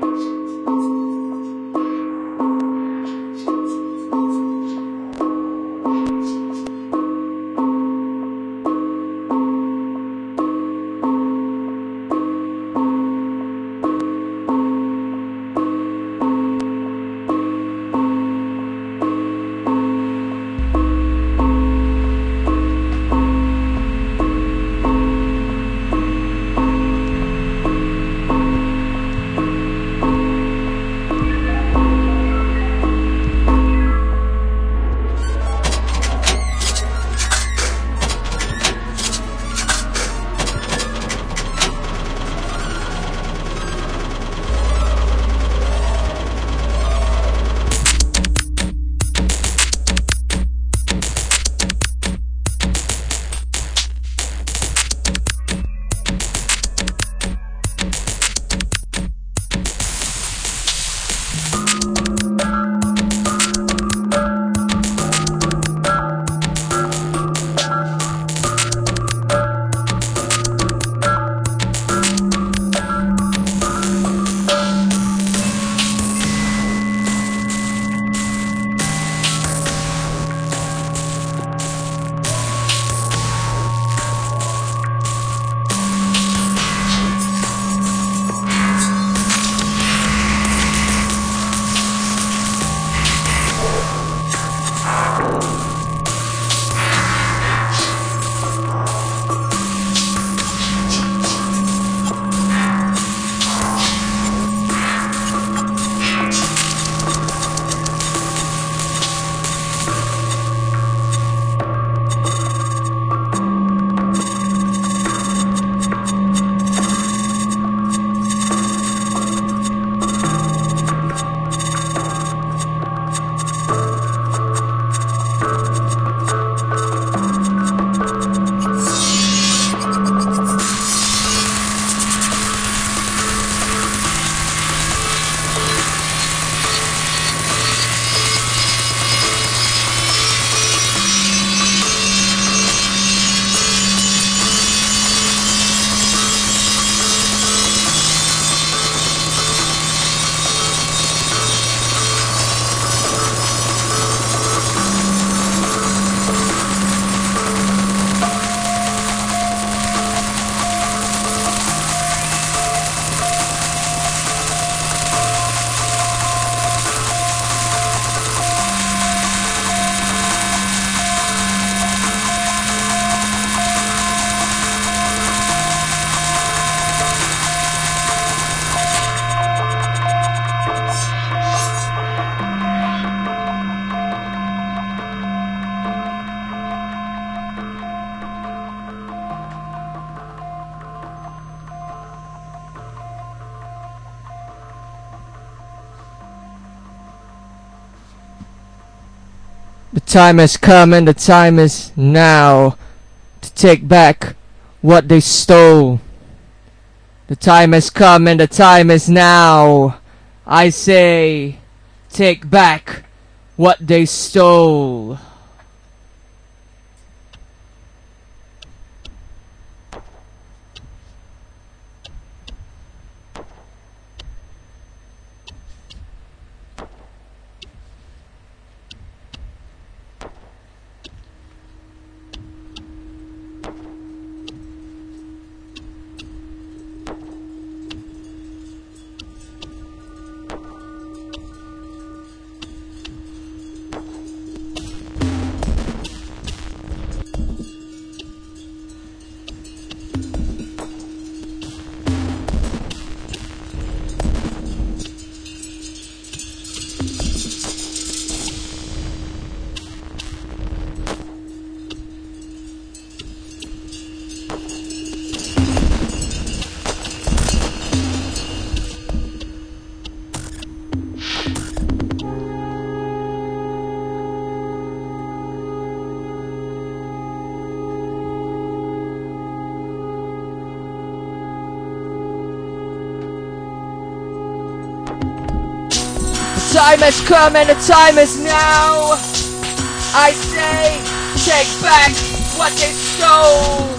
The time has come and the time is now to take back what they stole. The time has come and the time is now. I say, take back what they stole. The time has come and the time is now. I say, take back what they stole.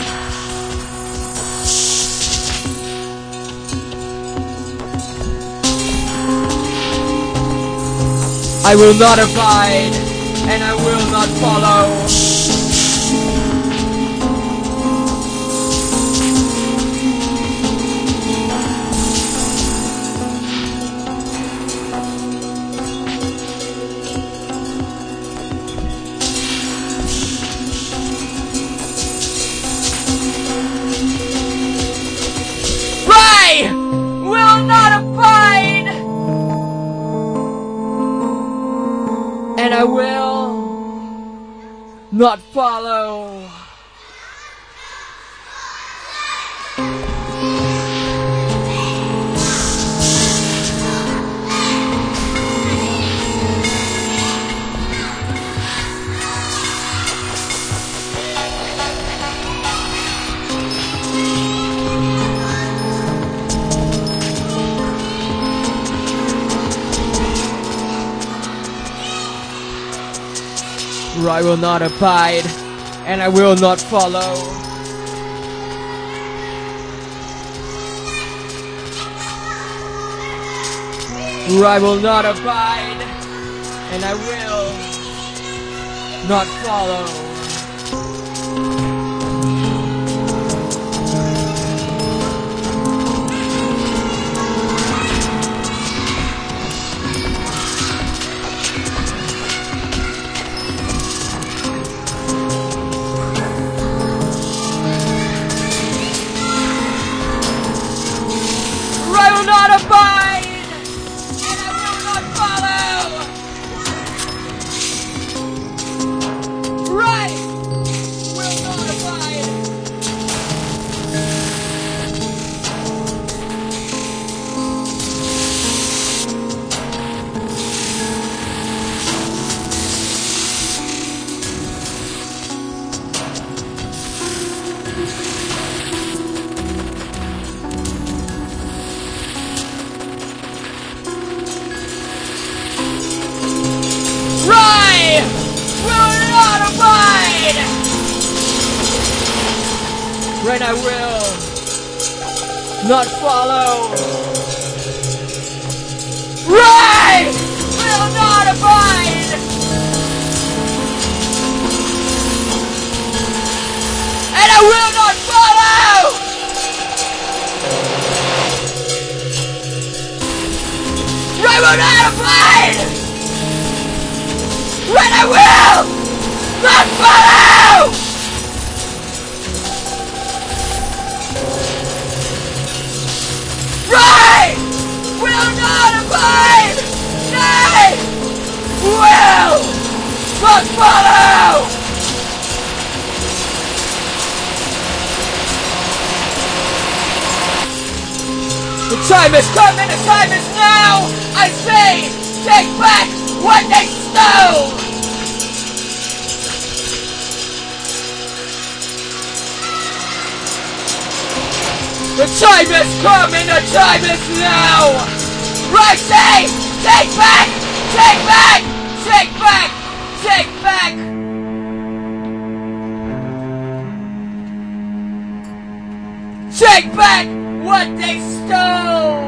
I will not abide, and I will not follow. I will not abide, and I will not follow. I will not abide, and I will not follow. I will not abide, and I will not follow. I will not abide, and I will not follow. Right will not abide. Right I will not follow. Right will not abide, and I will not follow. Right will not abide, right I will not follow. Right will not abide, nay, will not follow. The time has come and the time is now. I say, take back what they stole. The time has come and the time is now. I say, take back, take back, take back, take back. Take back what they stole.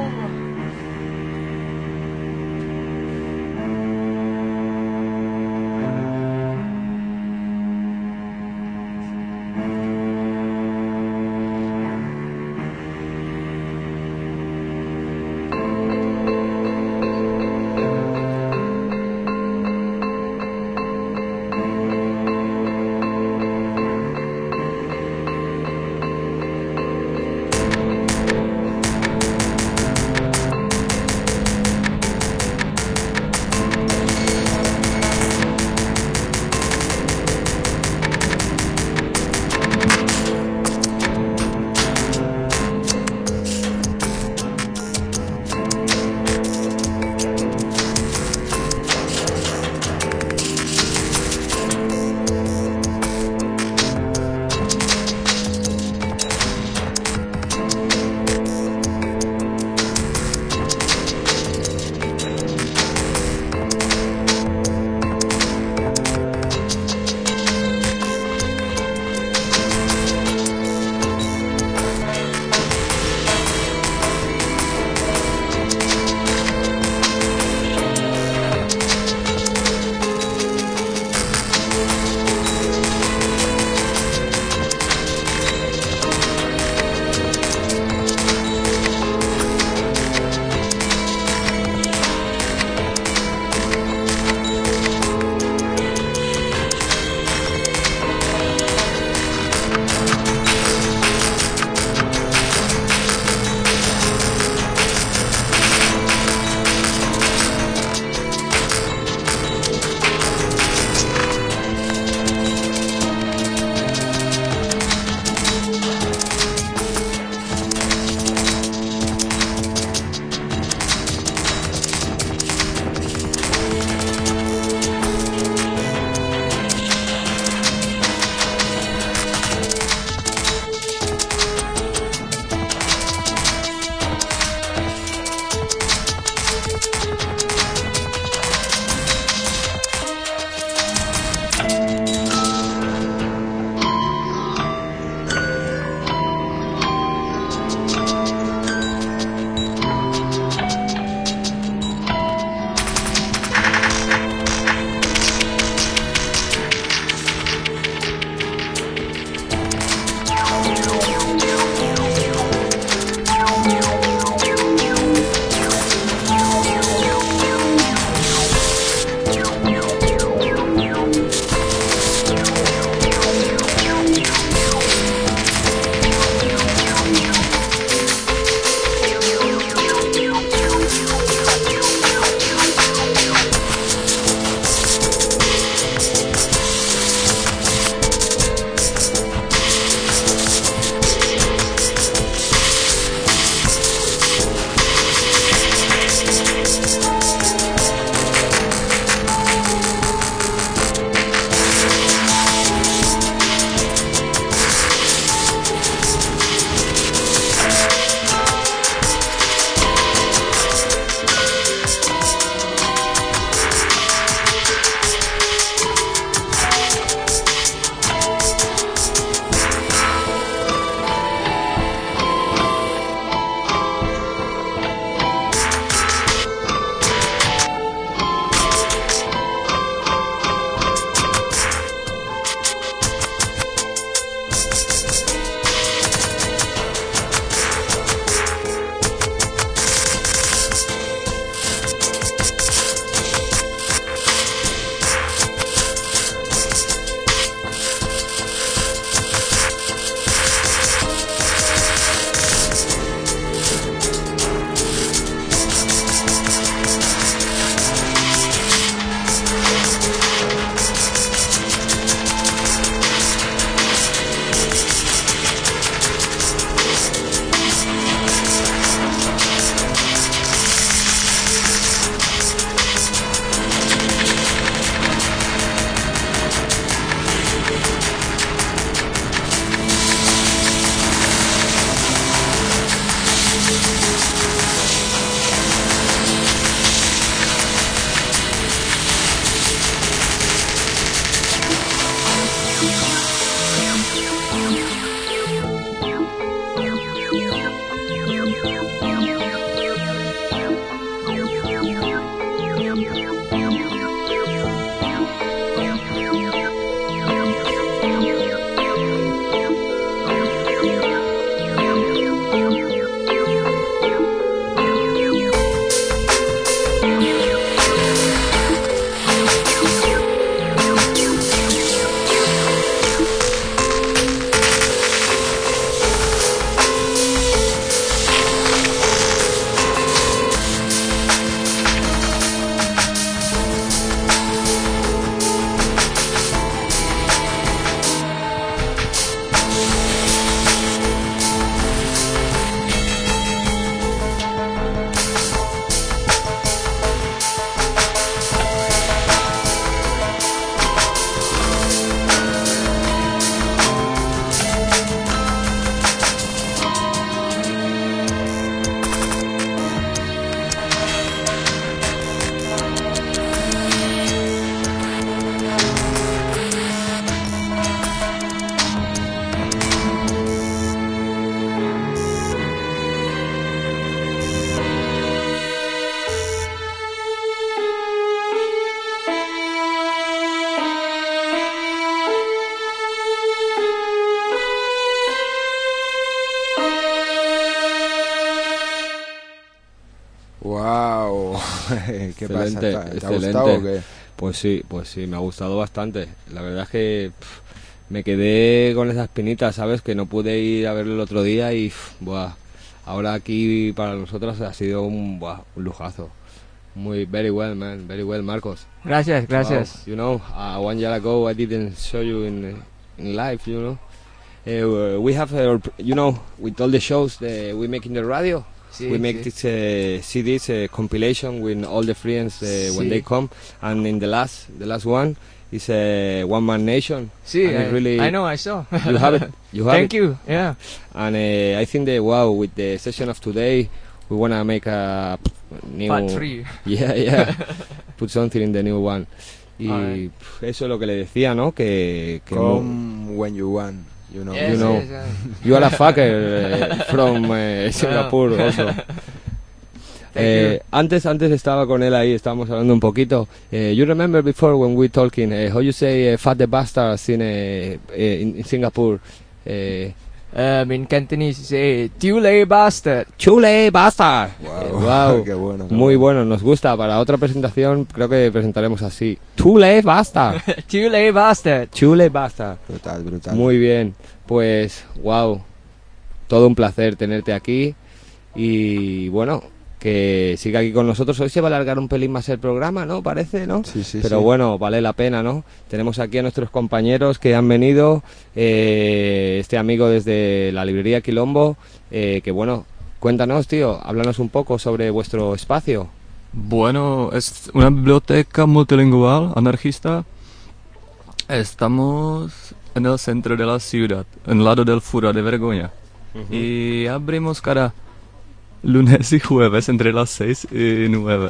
¿Qué pasa? Excelente, ¿Te ha excelente. gustado o qué? Pues sí, me ha gustado bastante. La verdad es que me quedé con esa espinita, ¿sabes? Que no pude ir a verlo el otro día y, buah, ahora aquí para nosotros ha sido un lujazo. Very well, man, very well, Marcos. Gracias, gracias. Wow. You know, 1 year ago I didn't show you in live, you know. We have, with all the shows that we make in the radio, Sí, we make sí. this CDs compilation with all the friends when Sí. they come, and in the last one is One Man Nation. Sí, and it really, I know, I saw. You have it. You have Thank it. you. Yeah. And I think that with the session of today, we wanna make a new Part 3. Yeah. Put something in the new one. Y Alright. eso es lo que le decía, ¿no? Que Come when you want, you know. Yes, you know. yes, yes. You are a fucker from Singapore also. Thank you. Antes estaba con él ahí, estábamos hablando un poquito. You remember before when we talking, how you say fat the bastards in Singapore? In Cantonese, say, Tule bastard. Chule bastard. Wow, qué bueno. Muy bueno, nos gusta. Para otra presentación creo que presentaremos así. Chule bastard. Tule bastard. Chule bastard. Brutal. Muy bien. Pues, wow. Todo un placer tenerte aquí. Y bueno, que siga aquí con nosotros. Hoy se va a alargar un pelín más el programa, ¿no? Parece, ¿no? Sí. Pero bueno, vale la pena, ¿no? Tenemos aquí a nuestros compañeros que han venido. Este amigo desde la librería Quilombo. Que bueno, cuéntanos, tío. Háblanos un poco sobre vuestro espacio. Bueno, es una biblioteca multilingüal, anarquista. Estamos en el centro de la ciudad, en el lado del Fura de Vergoña. Y abrimos cada lunes y jueves entre las 6 y 9.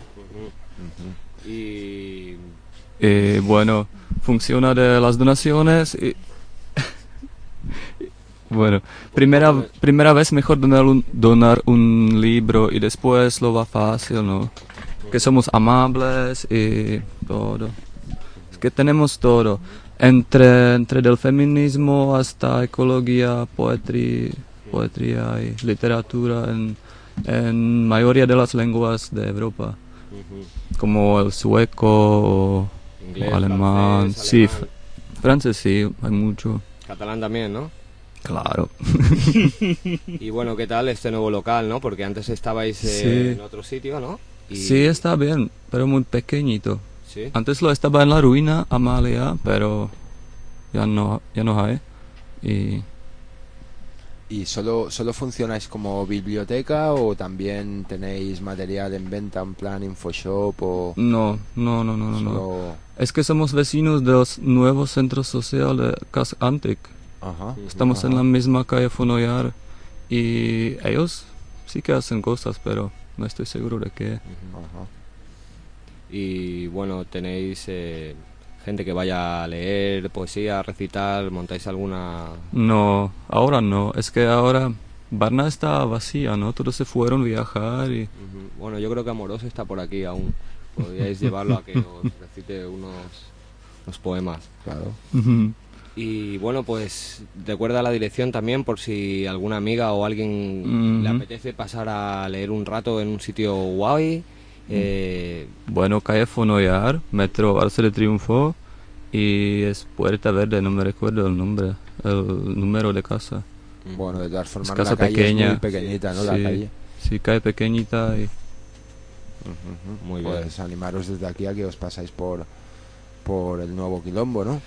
Y bueno, funciona de las donaciones y... Bueno, primera vez mejor donar un libro y después lo va fácil, ¿no? Que somos amables y todo. Es que tenemos todo. Entre del feminismo hasta ecología, poesía y literatura en mayoría de las lenguas de Europa. Como el sueco o Inglés, alemán. francés, Sí, alemán. francés sí, hay mucho. Catalán también, ¿no? Claro. Y bueno, ¿qué tal este nuevo local, no? Porque antes estabais Sí. en otro sitio, ¿no? Y... Sí, está bien, pero muy pequeñito. Sí. Antes lo estaba en la ruina, Amalia, pero ya no hay. ¿Y solo funcionáis como biblioteca o también tenéis material en venta en plan InfoShop o...? No. Solo... Es que somos vecinos de los nuevos centros sociales de Cas Antic. Ajá. Estamos en la misma calle Fonollar y ellos sí que hacen cosas, pero no estoy seguro de qué. Ajá. Y bueno, tenéis gente que vaya a leer poesía, a recitar, montáis alguna... No, ahora no. Es que ahora Varna está vacía, ¿no? Todos se fueron a viajar y... Bueno, yo creo que Amoroso está por aquí aún. Podríais llevarlo a que os recite unos poemas. Claro. Y bueno, pues recuerda la dirección también por si alguna amiga o alguien le apetece pasar a leer un rato en un sitio guay. Bueno, calle Fonollar, Metro Arce de Triunfo y es Puerta Verde, no me recuerdo el nombre, el número de casa. Bueno, de todas formas Es casa la calle pequeña. es muy pequeñita, ¿no? Sí, La calle. Sí, calle pequeñita y... Muy pues bien. animaros desde aquí a que os pasáis por el nuevo Quilombo, ¿no?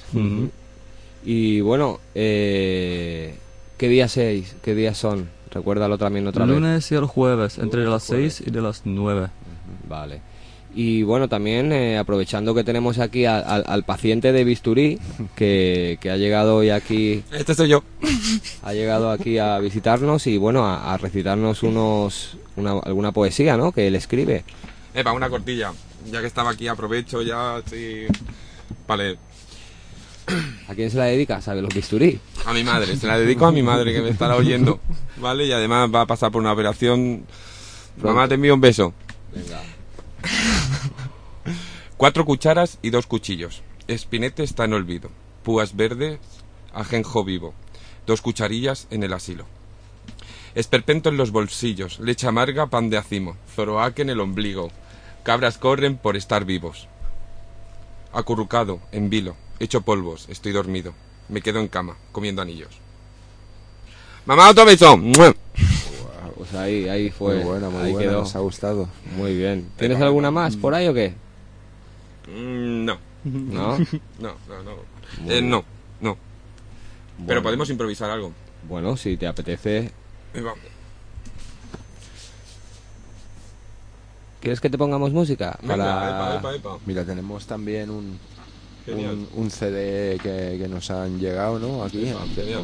Y bueno, ¿qué días son? Recuérdalo también otra vez. Lunes y el jueves, entre Lunes y las 6 y de las 9. Vale. Y bueno, también aprovechando que tenemos aquí al paciente de bisturí, que ha llegado hoy aquí... Este soy yo. Ha llegado aquí a visitarnos y bueno, a recitarnos alguna poesía, ¿no? Que él escribe. Epa, una cortilla. Ya que estaba aquí, aprovecho ya, sí. Vale. ¿A quién se la dedicas? ¿A los bisturí? A mi madre, se la dedico a mi madre que me estará oyendo. ¿Vale? Y además va a pasar por una operación. Mamá, te envío un beso. Venga. 4 cucharas y 2 cuchillos. Espinete está en olvido. Púas verdes, ajenjo vivo. 2 cucharillas en el asilo. Esperpento en los bolsillos, leche amarga, pan de acimo, zoroaque en el ombligo, cabras corren por estar vivos. Acurrucado, en vilo, hecho polvos, estoy dormido, me quedo en cama, comiendo anillos. ¡Mamá, otro beso! ¡Mua! Pues ahí fue. Muy buena, ahí quedó. nos ha gustado. Muy bien. ¿Tienes alguna más por ahí o qué? No. ¿No? No. No. Bueno. Pero podemos improvisar algo. Bueno, si te apetece. Vamos. ¿Quieres que te pongamos música? Venga, epa. Mira, tenemos también Genial. un CD que nos han llegado, ¿no? Aquí. Genial.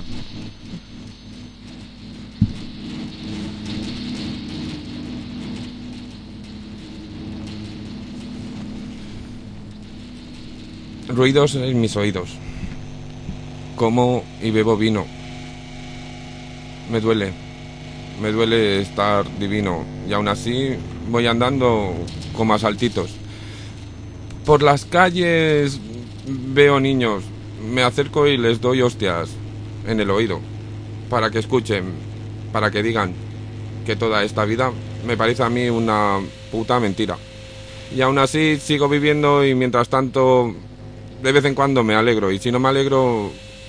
Ruidos en mis oídos. Como y bebo vino. Me duele estar divino. Y aún así voy andando como a saltitos. Por las calles veo niños. Me acerco y les doy hostias en el oído. Para que escuchen, para que digan que toda esta vida me parece a mí una puta mentira. Y aún así sigo viviendo y mientras tanto de vez en cuando me alegro. Y si no me alegro,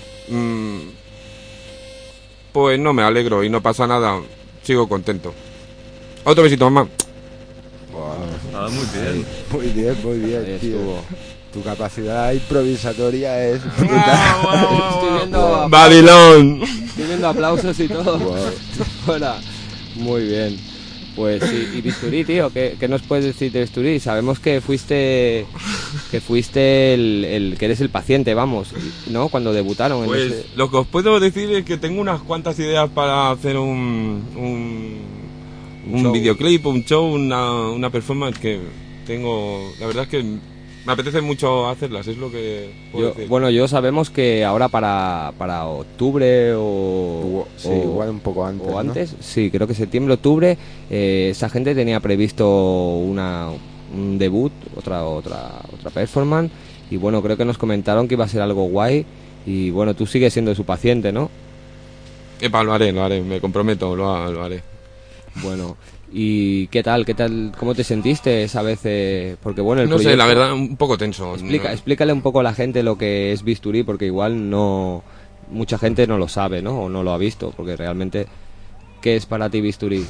pues no me alegro y no pasa nada. Sigo contento. Otro besito, mamá. Wow. Muy bien. Muy bien, Ahí tío. estuvo. Tu capacidad improvisatoria es brutal. Estoy viendo Babilón. Estoy viendo aplausos y todo. Wow. Hola. Muy bien. Pues sí, y Bisturí, tío, ¿qué nos puedes decir de Bisturí? Sabemos que fuiste el que eres el paciente, vamos, ¿no? Cuando debutaron. Pues lo que os puedo decir es que tengo unas cuantas ideas para hacer un show. videoclip, un show, una performance que tengo. La verdad es que me apetece mucho hacerlas, es lo que puedo decir. Bueno, yo sabemos que ahora para octubre Sí, igual un poco antes, o antes, sí, creo que septiembre, octubre, esa gente tenía previsto un debut, otra performance, y bueno, creo que nos comentaron que iba a ser algo guay, y bueno, tú sigues siendo su paciente, ¿no? Epa, lo haré, me comprometo, lo haré. Bueno, ¿y qué tal, cómo te sentiste esa vez? Porque bueno, el No sé, proyecto- la verdad, un poco tenso. Explícale un poco a la gente lo que es Bisturí, porque igual no mucha gente no lo sabe, ¿no? O no lo ha visto, porque realmente, ¿qué es para ti Bisturí?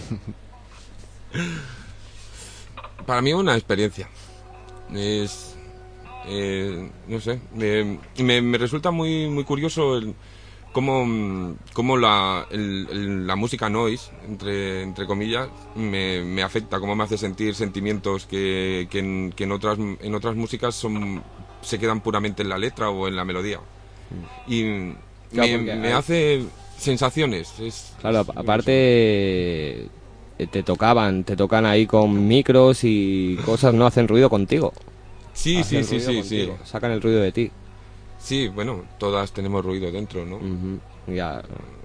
Para mí una experiencia. Es... no sé, me resulta muy curioso cómo la música noise, entre comillas, me afecta, cómo me hace sentir sentimientos que en otras músicas se quedan puramente en la letra o en la melodía. Y Claro, me hace sensaciones. Claro, aparte te tocan ahí con micros y cosas, no hacen ruido contigo. Sí, Hacen sí, ruido sí, contigo, sí. sacan el ruido de ti. Sí, bueno, todas tenemos ruido dentro, ¿no? Ya.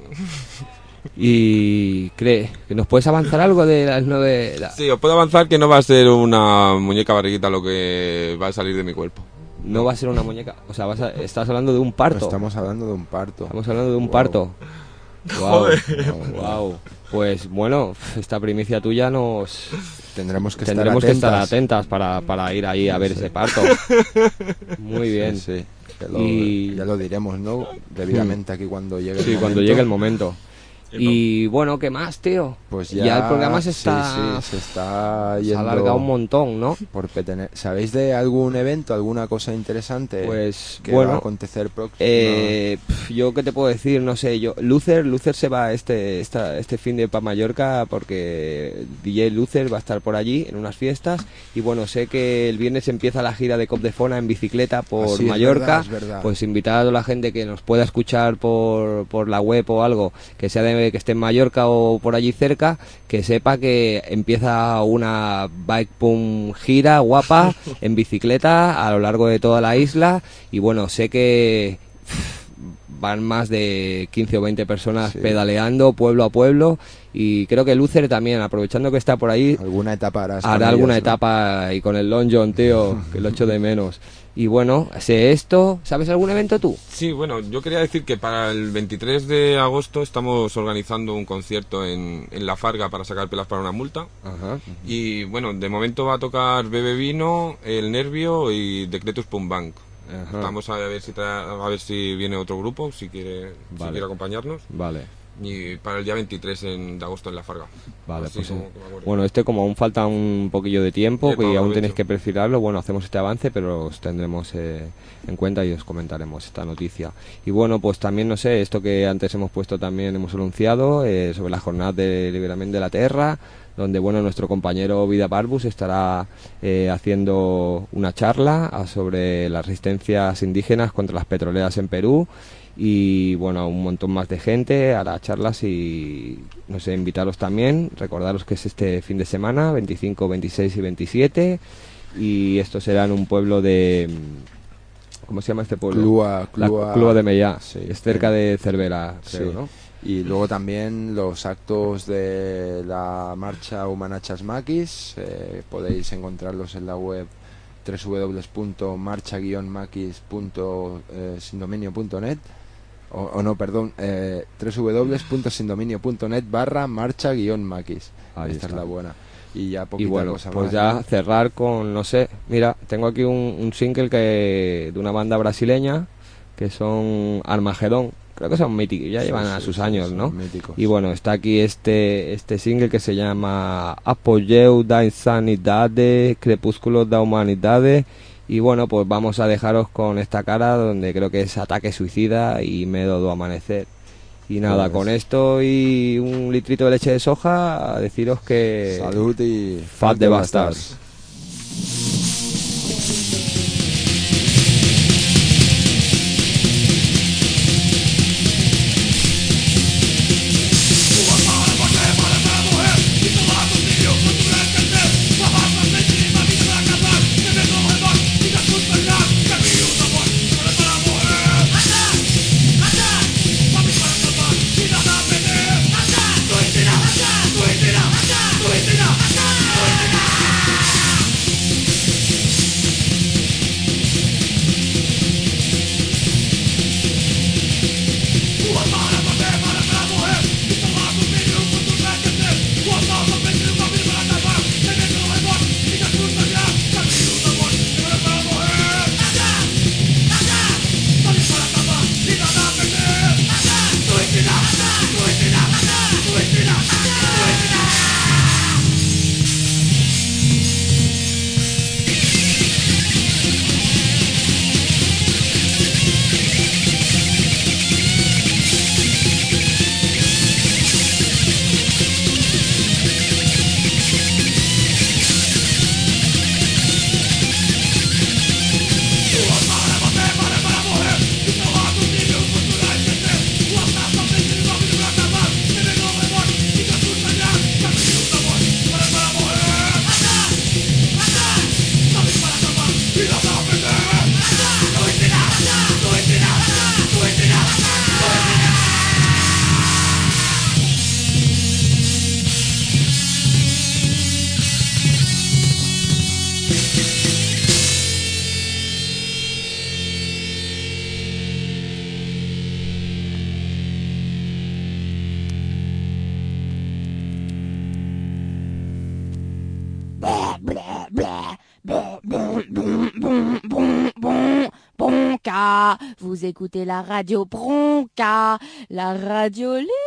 ¿Y cree que nos puedes avanzar algo de las 9? Sí, os puedo avanzar que no va a ser una muñeca barriguita lo que va a salir de mi cuerpo. No va a ser una muñeca, o sea, estás hablando de un parto. Estamos hablando de un parto. Estamos hablando de un Wow. parto. Wow, Joder. wow. Pues bueno, esta primicia tuya Tendremos que estar atentas para ir ahí a ver ese parto. Muy bien. Sí. Y- Ya lo diremos, ¿no? Debidamente aquí cuando llegue el Sí, momento. cuando llegue el momento. Y bueno, ¿qué más, tío? Pues ya el programa se está... se está se yendo ha alargado un montón, ¿no? ¿Sabéis de algún evento, alguna cosa interesante Pues, que bueno, va a acontecer próximo? Yo qué te puedo decir, no sé, Luther se va este fin de pa Mallorca porque DJ Luther va a estar por allí en unas fiestas y bueno, sé que el viernes empieza la gira de Cop de Fona en bicicleta por Ah, sí, es Mallorca, verdad, es verdad. pues invitar a toda la gente que nos pueda escuchar por la web o algo, que sea que esté en Mallorca o por allí cerca, que sepa que empieza una bike pump gira guapa en bicicleta a lo largo de toda la isla y bueno, sé que van más de 15 o 20 personas pedaleando pueblo a pueblo, y creo que Lucer también, aprovechando que está por ahí, alguna etapa hará alguna etapa, y con el Long John, tío, que lo echo de menos. Y bueno, sé esto. ¿Sabes algún evento tú? Sí, bueno, yo quería decir que para el 23 de agosto estamos organizando un concierto en La Farga para sacar pelas para una multa. Ajá. Y bueno, de momento va a tocar Bebe Vino, El Nervio y Decretus Punk Bank. Ajá. Vamos a ver si viene otro grupo, si quiere acompañarnos. Vale. Y para el día 23 de agosto en La Farga. Vale, Así pues como que me acuerdo. bueno, como aún falta un poquillo de tiempo, que aún aprovecho. tenéis que perfilarlo, bueno, hacemos este avance, pero os tendremos en cuenta y os comentaremos esta noticia. Y bueno, pues también, no sé, esto que antes hemos puesto también, hemos anunciado, sobre la jornada de liberamiento de la tierra, donde, bueno, nuestro compañero Vida Barbus estará haciendo una charla sobre las resistencias indígenas contra las petroleras en Perú. Y bueno, un montón más de gente hará charlas, y no sé, invitaros también, recordaros que es este fin de semana, 25, 26 y 27, y esto será en un pueblo de... ¿cómo se llama este pueblo? Clua de Mellá, sí, es cerca de Cervera, creo, sí. ¿no? Y luego también los actos de la marcha Humanachas Maquis, podéis encontrarlos en la web www.marcha-maquis.sindominio.net www.sindominio.net/marcha-maquis. Esta es la buena. Y ya poquita bueno, cosa pues más, ya ¿no? cerrar con, no sé, mira, tengo aquí un single de una banda brasileña que son Armagedón, creo que son míticos, ya llevan a sus años, ¿no? Míticos. Y bueno, está aquí este single que se llama Apogeu da Insanidade, Crepúsculo da Humanidade. Y bueno, pues vamos a dejaros con esta cara, donde creo que es Ataque Suicida y Medo do Amanecer. Y nada, Pues, con esto y un litrito de leche de soja, a deciros que... Salud y... Fat de Bastards. Vous écoutez la radio Bronca, la radio libre.